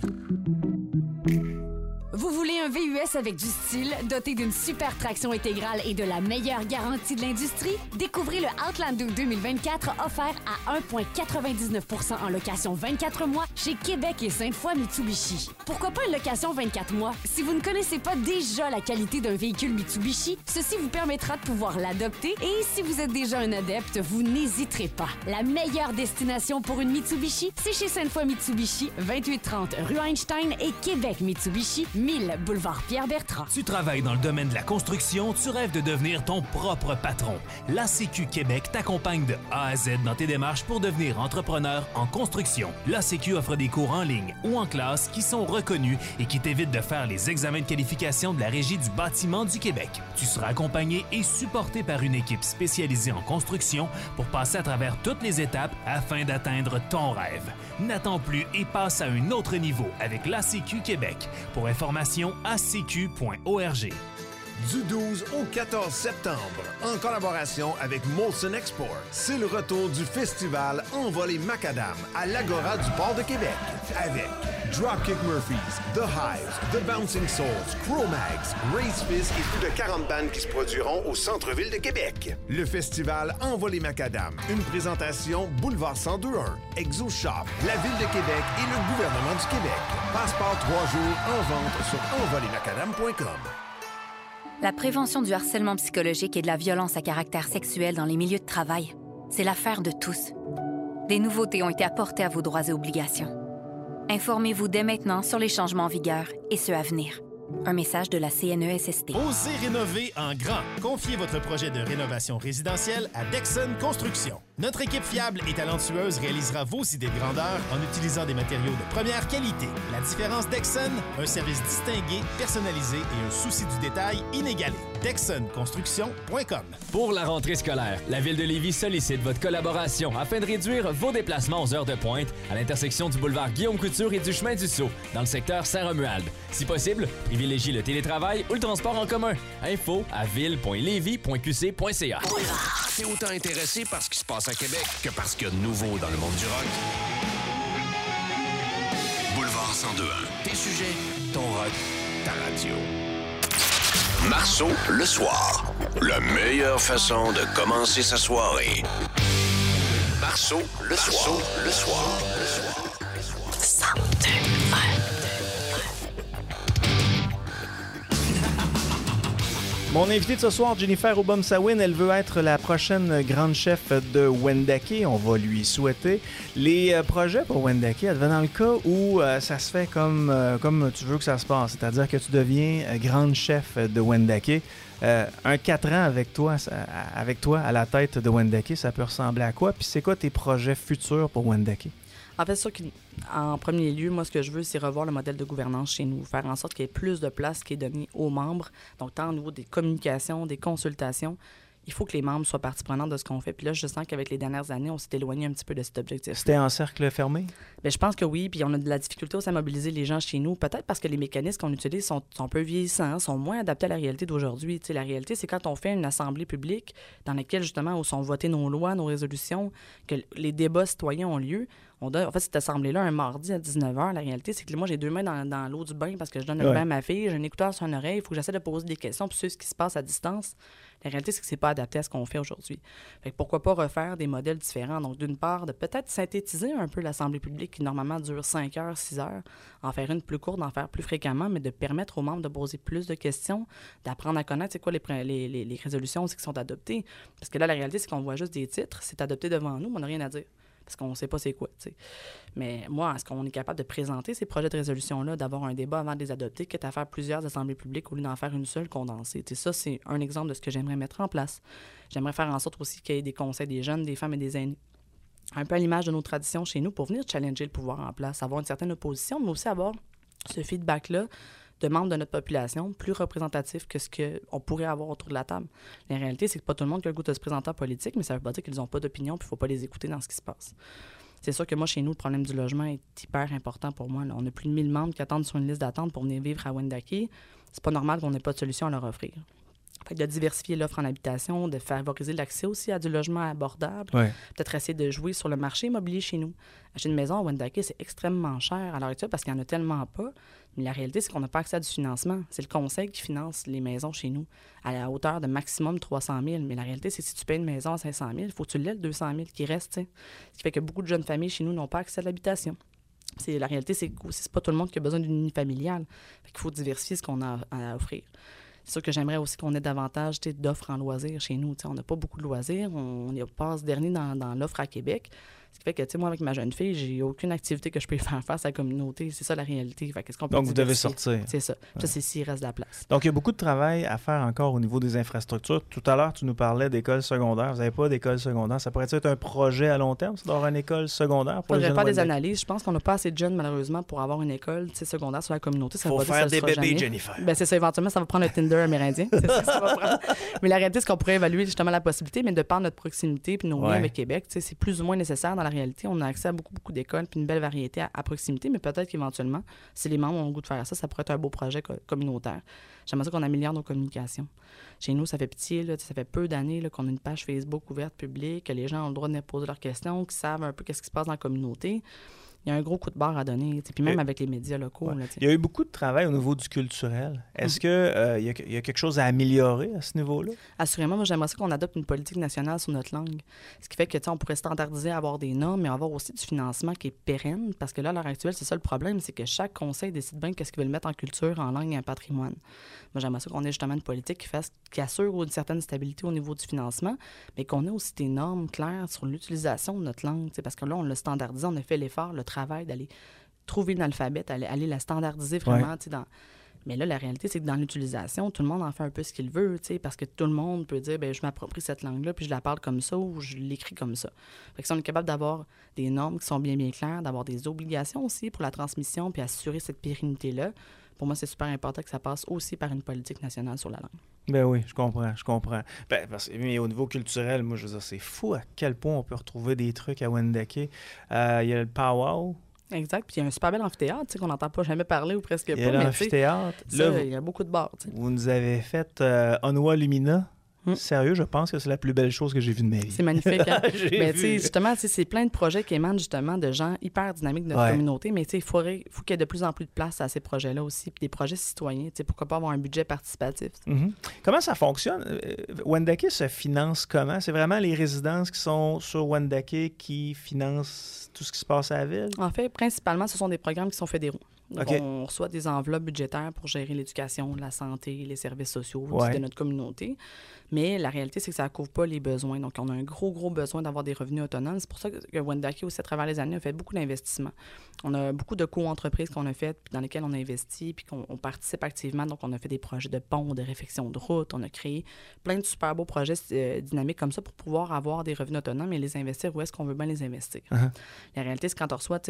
Vous voulez un VUS avec du style, doté d'une super traction intégrale et de la meilleure garantie de l'industrie? Découvrez le Outlander 2024 offert à 1,99 % en location 24 mois chez Québec et Sainte-Foy Mitsubishi. Pourquoi pas une location 24 mois? Si vous ne connaissez pas déjà la qualité d'un véhicule Mitsubishi, ceci vous permettra de pouvoir l'adopter et si vous êtes déjà un adepte, vous n'hésiterez pas. La meilleure destination pour une Mitsubishi, c'est chez Sainte-Foy Mitsubishi, 2830 rue Einstein et Québec Mitsubishi, 1000 boulevard Pierre-Bertrand. Tu travailles dans le domaine de la construction, tu rêves de devenir ton propre patron. L'ACQ Québec t'accompagne de A à Z dans tes démarches pour devenir entrepreneur en construction. L'ACQ offre des cours en ligne ou en classe qui sont reconnus et qui t'évitent de faire les examens de qualification de la Régie du bâtiment du Québec. Tu seras accompagné et supporté par une équipe spécialisée en construction pour passer à travers toutes les étapes afin d'atteindre ton rêve. N'attends plus et passe à un autre niveau avec l'ACQ Québec. Pour information, acq.org. Du 12 au 14 septembre, en collaboration avec Molson Export, c'est le retour du festival Envolé Macadam à l'Agora du Port de Québec. Avec Dropkick Murphys, The Hives, The Bouncing Souls, Cro-Mags, Raise Fist et plus de 40 bandes qui se produiront au centre-ville de Québec. Le festival Envolé Macadam, une présentation Boulevard 1021, Exo Shop, la Ville de Québec et le gouvernement du Québec. Passeport 3 jours en vente sur envolémacadam.com. La prévention du harcèlement psychologique et de la violence à caractère sexuel dans les milieux de travail, c'est l'affaire de tous. Des nouveautés ont été apportées à vos droits et obligations. Informez-vous dès maintenant sur les changements en vigueur et ceux à venir. Un message de la CNESST. Osez rénover en grand. Confiez votre projet de rénovation résidentielle à Dexon Construction. Notre équipe fiable et talentueuse réalisera vos idées de grandeur en utilisant des matériaux de première qualité. La différence Dexon, un service distingué, personnalisé et un souci du détail inégalé. DexonConstruction.com. Pour la rentrée scolaire, la Ville de Lévis sollicite votre collaboration afin de réduire vos déplacements aux heures de pointe à l'intersection du boulevard Guillaume Couture et du chemin du Sceau, dans le secteur Saint-Romuald. Si possible, privilégiez le télétravail ou le transport en commun. Info à ville.lévis.qc.ca. T'es autant intéressé par ce qui se passe à Québec que parce qu'il y a de nouveau dans le monde du rock. Boulevard 1021. Tes sujets, ton rock, ta radio. Marceau, le soir. La meilleure façon de commencer sa soirée. Marceau, le soir. Le soir. 1021. Mon invitée de ce soir, Jennifer Obomsawin, elle veut être la prochaine grande chef de Wendake. On va lui souhaiter. Les projets pour Wendake, advenant le cas où ça se fait comme tu veux que ça se passe, c'est-à-dire que tu deviens grande chef de Wendake. Un 4 ans avec toi à la tête de Wendake, ça peut ressembler à quoi? Puis c'est quoi tes projets futurs pour Wendake? En fait, c'est sûr qu'en premier lieu, moi, ce que je veux, c'est revoir le modèle de gouvernance chez nous, faire en sorte qu'il y ait plus de place qui est donnée aux membres. Donc, tant au niveau des communications, des consultations, il faut que les membres soient partie prenante de ce qu'on fait. Puis là, je sens qu'avec les dernières années, on s'est éloigné un petit peu de cet objectif. C'était en cercle fermé? Bien, je pense que oui. Puis on a de la difficulté aussi à mobiliser les gens chez nous. Peut-être parce que les mécanismes qu'on utilise sont un peu vieillissants, sont moins adaptés à la réalité d'aujourd'hui. Tu sais, la réalité, c'est quand on fait une assemblée publique dans laquelle, justement, où sont votées nos lois, nos résolutions, que les débats citoyens ont lieu. En fait, cette assemblée-là, un mardi à 19h, la réalité, c'est que moi, j'ai 2 mains dans l'eau du bain parce que je donne le bain à ma fille, j'ai un écouteur sur une oreille, il faut que j'essaie de poser des questions puis suivre ce qui se passe à distance. La réalité, c'est que c'est pas adapté à ce qu'on fait aujourd'hui. Fait que pourquoi pas refaire des modèles différents? Donc, d'une part, de peut-être synthétiser un peu l'assemblée publique qui, normalement, dure 5 heures, 6 heures, en faire une plus courte, d'en faire plus fréquemment, mais de permettre aux membres de poser plus de questions, d'apprendre à connaître c'est quoi les résolutions aussi qui sont adoptées. Parce que là, la réalité, c'est qu'on voit juste des titres, c'est adopté devant nous, mais on n'a rien à dire. Parce qu'on ne sait pas c'est quoi, tu sais. Mais moi, est-ce qu'on est capable de présenter ces projets de résolution-là, d'avoir un débat avant de les adopter, quitte à faire plusieurs assemblées publiques au lieu d'en faire une seule condensée? Tu sais, ça, c'est un exemple de ce que j'aimerais mettre en place. J'aimerais faire en sorte aussi qu'il y ait des conseils des jeunes, des femmes et des aînés. Un peu à l'image de nos traditions chez nous pour venir challenger le pouvoir en place, avoir une certaine opposition, mais aussi avoir ce feedback-là de membres de notre population plus représentatifs que ce qu'on pourrait avoir autour de la table. La réalité, c'est que pas tout le monde qui a le goût de se présenter en politique, mais ça veut pas dire qu'ils n'ont pas d'opinion puis il ne faut pas les écouter dans ce qui se passe. C'est sûr que moi, chez nous, le problème du logement est hyper important pour moi. Là. On a plus de 1000 membres qui attendent sur une liste d'attente pour venir vivre à Wendake. C'est pas normal qu'on n'ait pas de solution à leur offrir. Fait que de diversifier l'offre en habitation, de favoriser l'accès aussi à du logement abordable, peut-être essayer de jouer sur le marché immobilier chez nous. Acheter une maison à Wendake, c'est extrêmement cher à l'heure actuelle parce qu'il n'y en a tellement pas. Mais la réalité, c'est qu'on n'a pas accès à du financement. C'est le conseil qui finance les maisons chez nous à la hauteur de maximum 300 000. Mais la réalité, c'est que si tu payes une maison à 500 000, il faut que tu l'aies le 200 000 qui reste. T'sais. Ce qui fait que beaucoup de jeunes familles chez nous n'ont pas accès à l'habitation. La réalité, c'est que c'est pas tout le monde qui a besoin d'une unifamiliale. Fait qu'il faut diversifier ce qu'on a à offrir. C'est sûr que j'aimerais aussi qu'on ait davantage d'offres en loisirs chez nous. T'sais, on n'a pas beaucoup de loisirs. On passe dernier dans l'offre à Québec. Ce qui fait que, moi, avec ma jeune fille, j'ai aucune activité que je peux faire face à la communauté. C'est ça, la réalité. Fait qu'est-ce qu'on peut Donc, vous devez sortir. C'est ça. Ça, c'est s'il reste de la place. Donc, il y a beaucoup de travail à faire encore au niveau des infrastructures. Tout à l'heure, tu nous parlais d'écoles secondaires. Vous n'avez pas d'école secondaire. Ça pourrait être un projet à long terme, c'est d'avoir une école secondaire pour les jeunes? Il faudrait faire des analyses. Je pense qu'on n'a pas assez de jeunes, malheureusement, pour avoir une école secondaire sur la communauté. Il faut faire des bébés, Jennifer. Ben, c'est ça. Éventuellement, ça va prendre le Tinder amérindien. C'est ça que ça va prendre. Mais la réalité, c'est qu'on pourrait évaluer justement la possibilité, mais de par notre proximité et nos liens avec Québec, c'est plus ou moins nécessaire dans la réalité, on a accès à beaucoup d'écoles puis une belle variété à proximité, mais peut-être qu'éventuellement, si les membres ont le goût de faire ça, ça pourrait être un beau projet communautaire. J'aimerais ça qu'on améliore nos communications. Chez nous, ça fait pitié, là, ça fait peu d'années là, qu'on a une page Facebook ouverte, publique, que les gens ont le droit de venir poser leurs questions, qu'ils savent un peu qu'est-ce qui se passe dans la communauté. Il y a un gros coup de barre à donner, puis même avec les médias locaux. Ouais. Là, il y a eu beaucoup de travail au niveau du culturel. Est-ce qu'il y a quelque chose à améliorer à ce niveau-là? Assurément, moi, j'aimerais ça qu'on adopte une politique nationale sur notre langue. Ce qui fait que, on pourrait standardiser, avoir des normes, mais avoir aussi du financement qui est pérenne, parce que là, à l'heure actuelle, c'est ça le problème, c'est que chaque conseil décide bien qu'est-ce qu'ils veulent mettre en culture, en langue et en patrimoine. Moi, j'aimerais ça qu'on ait justement une politique qui assure une certaine stabilité au niveau du financement, mais qu'on ait aussi des normes claires sur l'utilisation de notre langue, parce que là, on l'a standardisé, on a fait l'effort, le travail d'aller trouver une alphabet, aller la standardiser vraiment, Mais là, la réalité, c'est que dans l'utilisation, tout le monde en fait un peu ce qu'il veut, parce que tout le monde peut dire, je m'approprie cette langue-là, puis je la parle comme ça ou je l'écris comme ça. Fait que si on est capable d'avoir des normes qui sont bien claires, d'avoir des obligations aussi pour la transmission, puis assurer cette pérennité-là, pour moi, c'est super important que ça passe aussi par une politique nationale sur la langue. Ben oui, je comprends. Mais au niveau culturel, moi, je veux dire, c'est fou à quel point on peut retrouver des trucs à Wendake. Il y a le powwow. Exact. Puis il y a un super bel amphithéâtre qu'on n'entend pas jamais parler ou presque pas. Il y a l'amphithéâtre. Il y a beaucoup de bars. Vous nous avez fait Onwa Lumina. Sérieux, je pense que c'est la plus belle chose que j'ai vue de ma vie. C'est magnifique. Hein? Justement, c'est plein de projets qui émanent justement de gens hyper dynamiques de notre communauté, mais il faut qu'il y ait de plus en plus de place à ces projets-là aussi, puis des projets citoyens. Pourquoi pas avoir un budget participatif? Comment ça fonctionne? Wendake se finance comment? C'est vraiment les résidences qui sont sur Wendake qui financent tout ce qui se passe à la ville? En fait, principalement, ce sont des programmes qui sont fédéraux. Donc, Okay. on reçoit des enveloppes budgétaires pour gérer l'éducation, la santé, les services sociaux de notre communauté. Mais la réalité, c'est que ça ne couvre pas les besoins. Donc, on a un gros besoin d'avoir des revenus autonomes. C'est pour ça que Wendake, aussi, à travers les années, a fait beaucoup d'investissements. On a beaucoup de co-entreprises qu'on a faites, puis dans lesquelles on a investi, puis qu'on participe activement. Donc, on a fait des projets de ponts, de réfection de routes. On a créé plein de super beaux projets dynamiques comme ça pour pouvoir avoir des revenus autonomes et les investir où est-ce qu'on veut bien les investir. La réalité, c'est quand on reçoit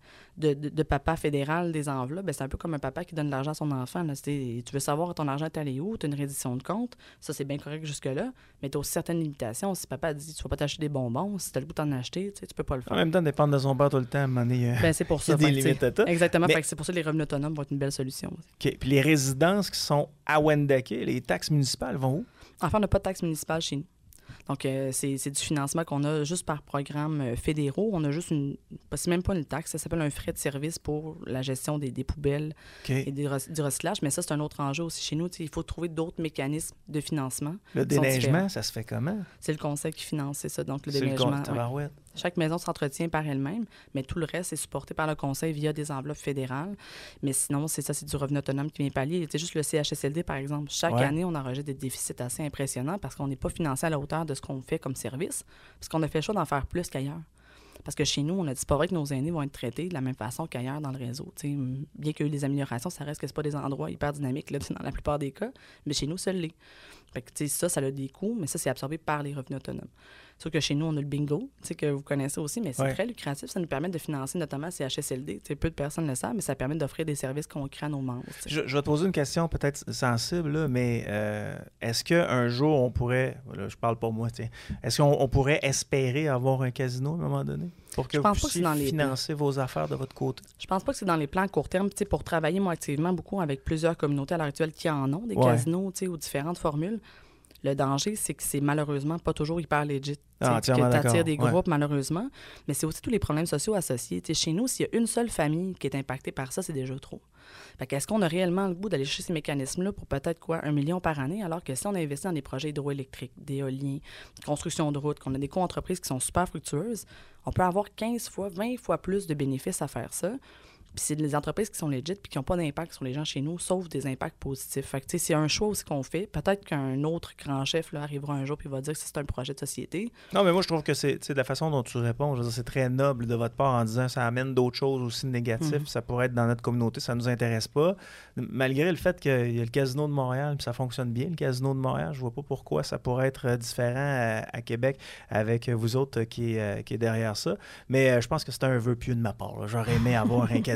de papa fédéral des enveloppes, c'est un peu comme un papa qui donne de l'argent à son enfant. Là. Tu veux savoir ton argent est allé où? Tu as une reddition de compte. Ça, c'est bien correct jusque-là. Mais tu as aussi certaines limitations. Si papa dit tu ne vas pas t'acheter des bonbons, si tu as le goût d'en acheter, tu peux pas le faire. En même temps, dépendre de son père tout le temps, à un moment donné, c'est pour ça. Il y a des limites à tout. Exactement. Mais... c'est pour ça que les revenus autonomes vont être une belle solution. OK. Puis les résidences qui sont à Wendake, les taxes municipales vont où? Enfin, on n'a pas de taxes municipales chez nous. Donc, c'est du financement qu'on a juste par programme fédéraux. On a juste c'est même pas une taxe, ça s'appelle un frais de service pour la gestion des poubelles et du recyclage. Mais ça, c'est un autre enjeu aussi chez nous. Il faut trouver d'autres mécanismes de financement. Le déneigement, ça se fait comment? C'est le conseil qui finance, c'est ça. Donc, le déneigement. Chaque maison s'entretient par elle-même, mais tout le reste est supporté par le conseil via des enveloppes fédérales. Mais sinon, c'est du revenu autonome qui vient pallier. C'est juste le CHSLD, par exemple. Chaque année, on enregistre des déficits assez impressionnants parce qu'on n'est pas financé à la hauteur de ce qu'on fait comme service, parce qu'on a fait le choix d'en faire plus qu'ailleurs. Parce que chez nous, on a dit c'est pas vrai que nos aînés vont être traités de la même façon qu'ailleurs dans le réseau. T'sais, bien qu'il y ait eu des améliorations, ça reste que c'est pas des endroits hyper dynamiques là, dans la plupart des cas, mais chez nous, ça l'est. Fait que, ça a des coûts, mais ça, c'est absorbé par les revenus autonomes. Sauf que chez nous, on a le bingo, que vous connaissez aussi, mais c'est très lucratif. Ça nous permet de financer notamment CHSLD. Peu de personnes le savent, mais ça permet d'offrir des services concrets à nos membres. Je vais te poser une question peut-être sensible, là, mais est-ce qu'un jour, on pourrait, là, je parle pour moi, est-ce qu'on pourrait espérer avoir un casino à un moment donné pour que vous puissiez financer vos affaires de votre côté? Je pense pas que c'est dans les plans à court terme. Pour travailler, moi, activement, beaucoup avec plusieurs communautés à l'heure actuelle qui en ont, des casinos ou différentes formules. Le danger, c'est que c'est malheureusement pas toujours hyper legit. Que tu attires des groupes, malheureusement. Mais c'est aussi tous les problèmes sociaux associés. Chez nous, s'il y a une seule famille qui est impactée par ça, c'est déjà trop. Fait qu'est-ce qu'on a réellement le goût d'aller chercher ces mécanismes-là pour peut-être 1 million par année, alors que si on investit dans des projets hydroélectriques, d'éoliens, construction de routes, qu'on a des co-entreprises qui sont super fructueuses, on peut avoir 15 fois, 20 fois plus de bénéfices à faire ça. Puis c'est des entreprises qui sont legit puis qui n'ont pas d'impact sur les gens chez nous, sauf des impacts positifs. Fait que, c'est un choix aussi qu'on fait. Peut-être qu'un autre grand chef là, arrivera un jour et va dire que c'est un projet de société. Non, mais moi, je trouve que c'est de la façon dont tu réponds. Je veux dire, c'est très noble de votre part en disant que ça amène d'autres choses aussi négatives. Ça pourrait être dans notre communauté, ça ne nous intéresse pas. Malgré le fait qu'il y a le casino de Montréal, puis ça fonctionne bien, le casino de Montréal, je vois pas pourquoi ça pourrait être différent à Québec avec vous autres qui est derrière ça. Mais je pense que c'est un vœu pieux de ma part. Là. J'aurais aimé avoir un casino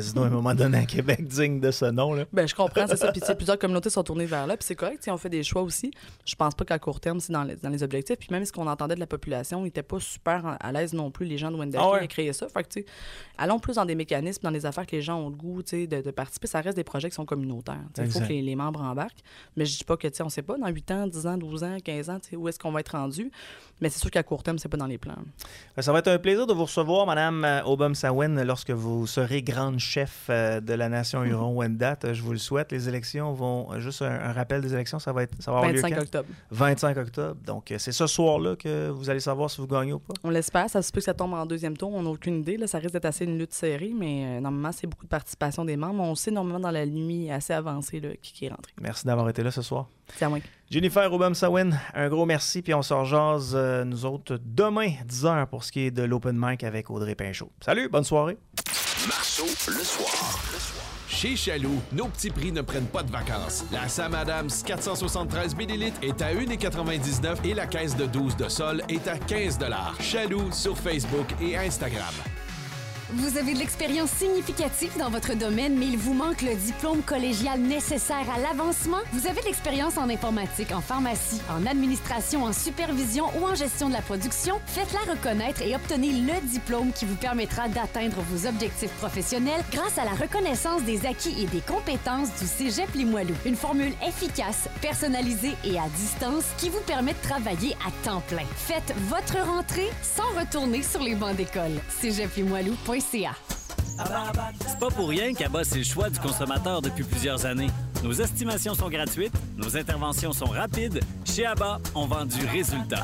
casino à un moment donné à Québec digne de ce nom. Là. Ben, je comprends, c'est ça. Puis plusieurs communautés sont tournées vers là, puis c'est correct. On fait des choix aussi. Je pense pas qu'à court terme, c'est dans les objectifs. Puis même ce qu'on entendait de la population, ils n'étaient pas super à l'aise non plus, les gens de Wendake qui ont créé ça. Fait que, allons plus dans des mécanismes, dans des affaires que les gens ont le goût de participer. Ça reste des projets qui sont communautaires. Il faut que les membres embarquent. Mais je dis pas que, on sait pas, dans 8 ans, 10 ans, 12 ans, 15 ans, où est-ce qu'on va être rendu. Mais c'est sûr qu'à court terme, c'est pas dans les plans. Ça va être un plaisir de vous recevoir, Mme Obama-Sawin, lorsque vous serez grande chef de la nation Huron-Wendat. Je vous le souhaite. Les élections vont... Juste un rappel des élections, ça va avoir lieu 25 octobre. 25 octobre. Donc, c'est ce soir-là que vous allez savoir si vous gagnez ou pas? On l'espère. Ça se peut que ça tombe en deuxième tour. On n'a aucune idée. Là, ça risque d'être assez une lutte serrée, mais normalement, c'est beaucoup de participation des membres. On sait normalement dans la nuit assez avancée là, qui est rentré. Merci d'avoir été là ce soir. C'est à moi. Jennifer Obama-Sawin, un gros merci. Puis on se rejase, nous autres, demain, 10h, pour ce qui est de l'Open Mic avec Audrey Pinchot. Salut, bonne soirée. Marceau, le soir. Chez Chaloux, nos petits prix ne prennent pas de vacances. La Sam Adams 473 ml est à 1,99 et la caisse de 12 de sol est à 15 $. Chaloux sur Facebook et Instagram. Vous avez de l'expérience significative dans votre domaine, mais il vous manque le diplôme collégial nécessaire à l'avancement? Vous avez de l'expérience en informatique, en pharmacie, en administration, en supervision ou en gestion de la production? Faites-la reconnaître et obtenez le diplôme qui vous permettra d'atteindre vos objectifs professionnels grâce à la reconnaissance des acquis et des compétences du Cégep Limoilou. Une formule efficace, personnalisée et à distance qui vous permet de travailler à temps plein. Faites votre rentrée sans retourner sur les bancs d'école. cégeplimoilou.ca. C'est pas pour rien qu'ABA, c'est le choix du consommateur depuis plusieurs années. Nos estimations sont gratuites, nos interventions sont rapides. Chez ABA, on vend du résultat.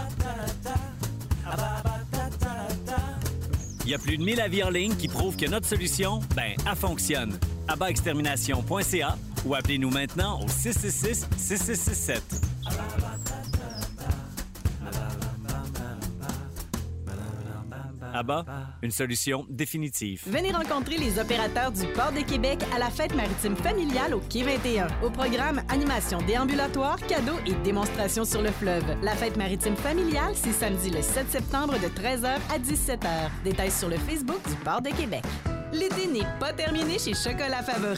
Il y a plus de 1000 avis en ligne qui prouvent que notre solution, elle fonctionne. abaextermination.ca ou appelez-nous maintenant au 666-6667. ABA, une solution définitive. Venez rencontrer les opérateurs du Port de Québec à la Fête maritime familiale au Quai 21. Au programme animation déambulatoire, cadeaux et démonstrations sur le fleuve. La Fête maritime familiale, c'est samedi le 7 septembre de 13h à 17h. Détails sur le Facebook du Port de Québec. L'été n'est pas terminé chez Chocolat Favori.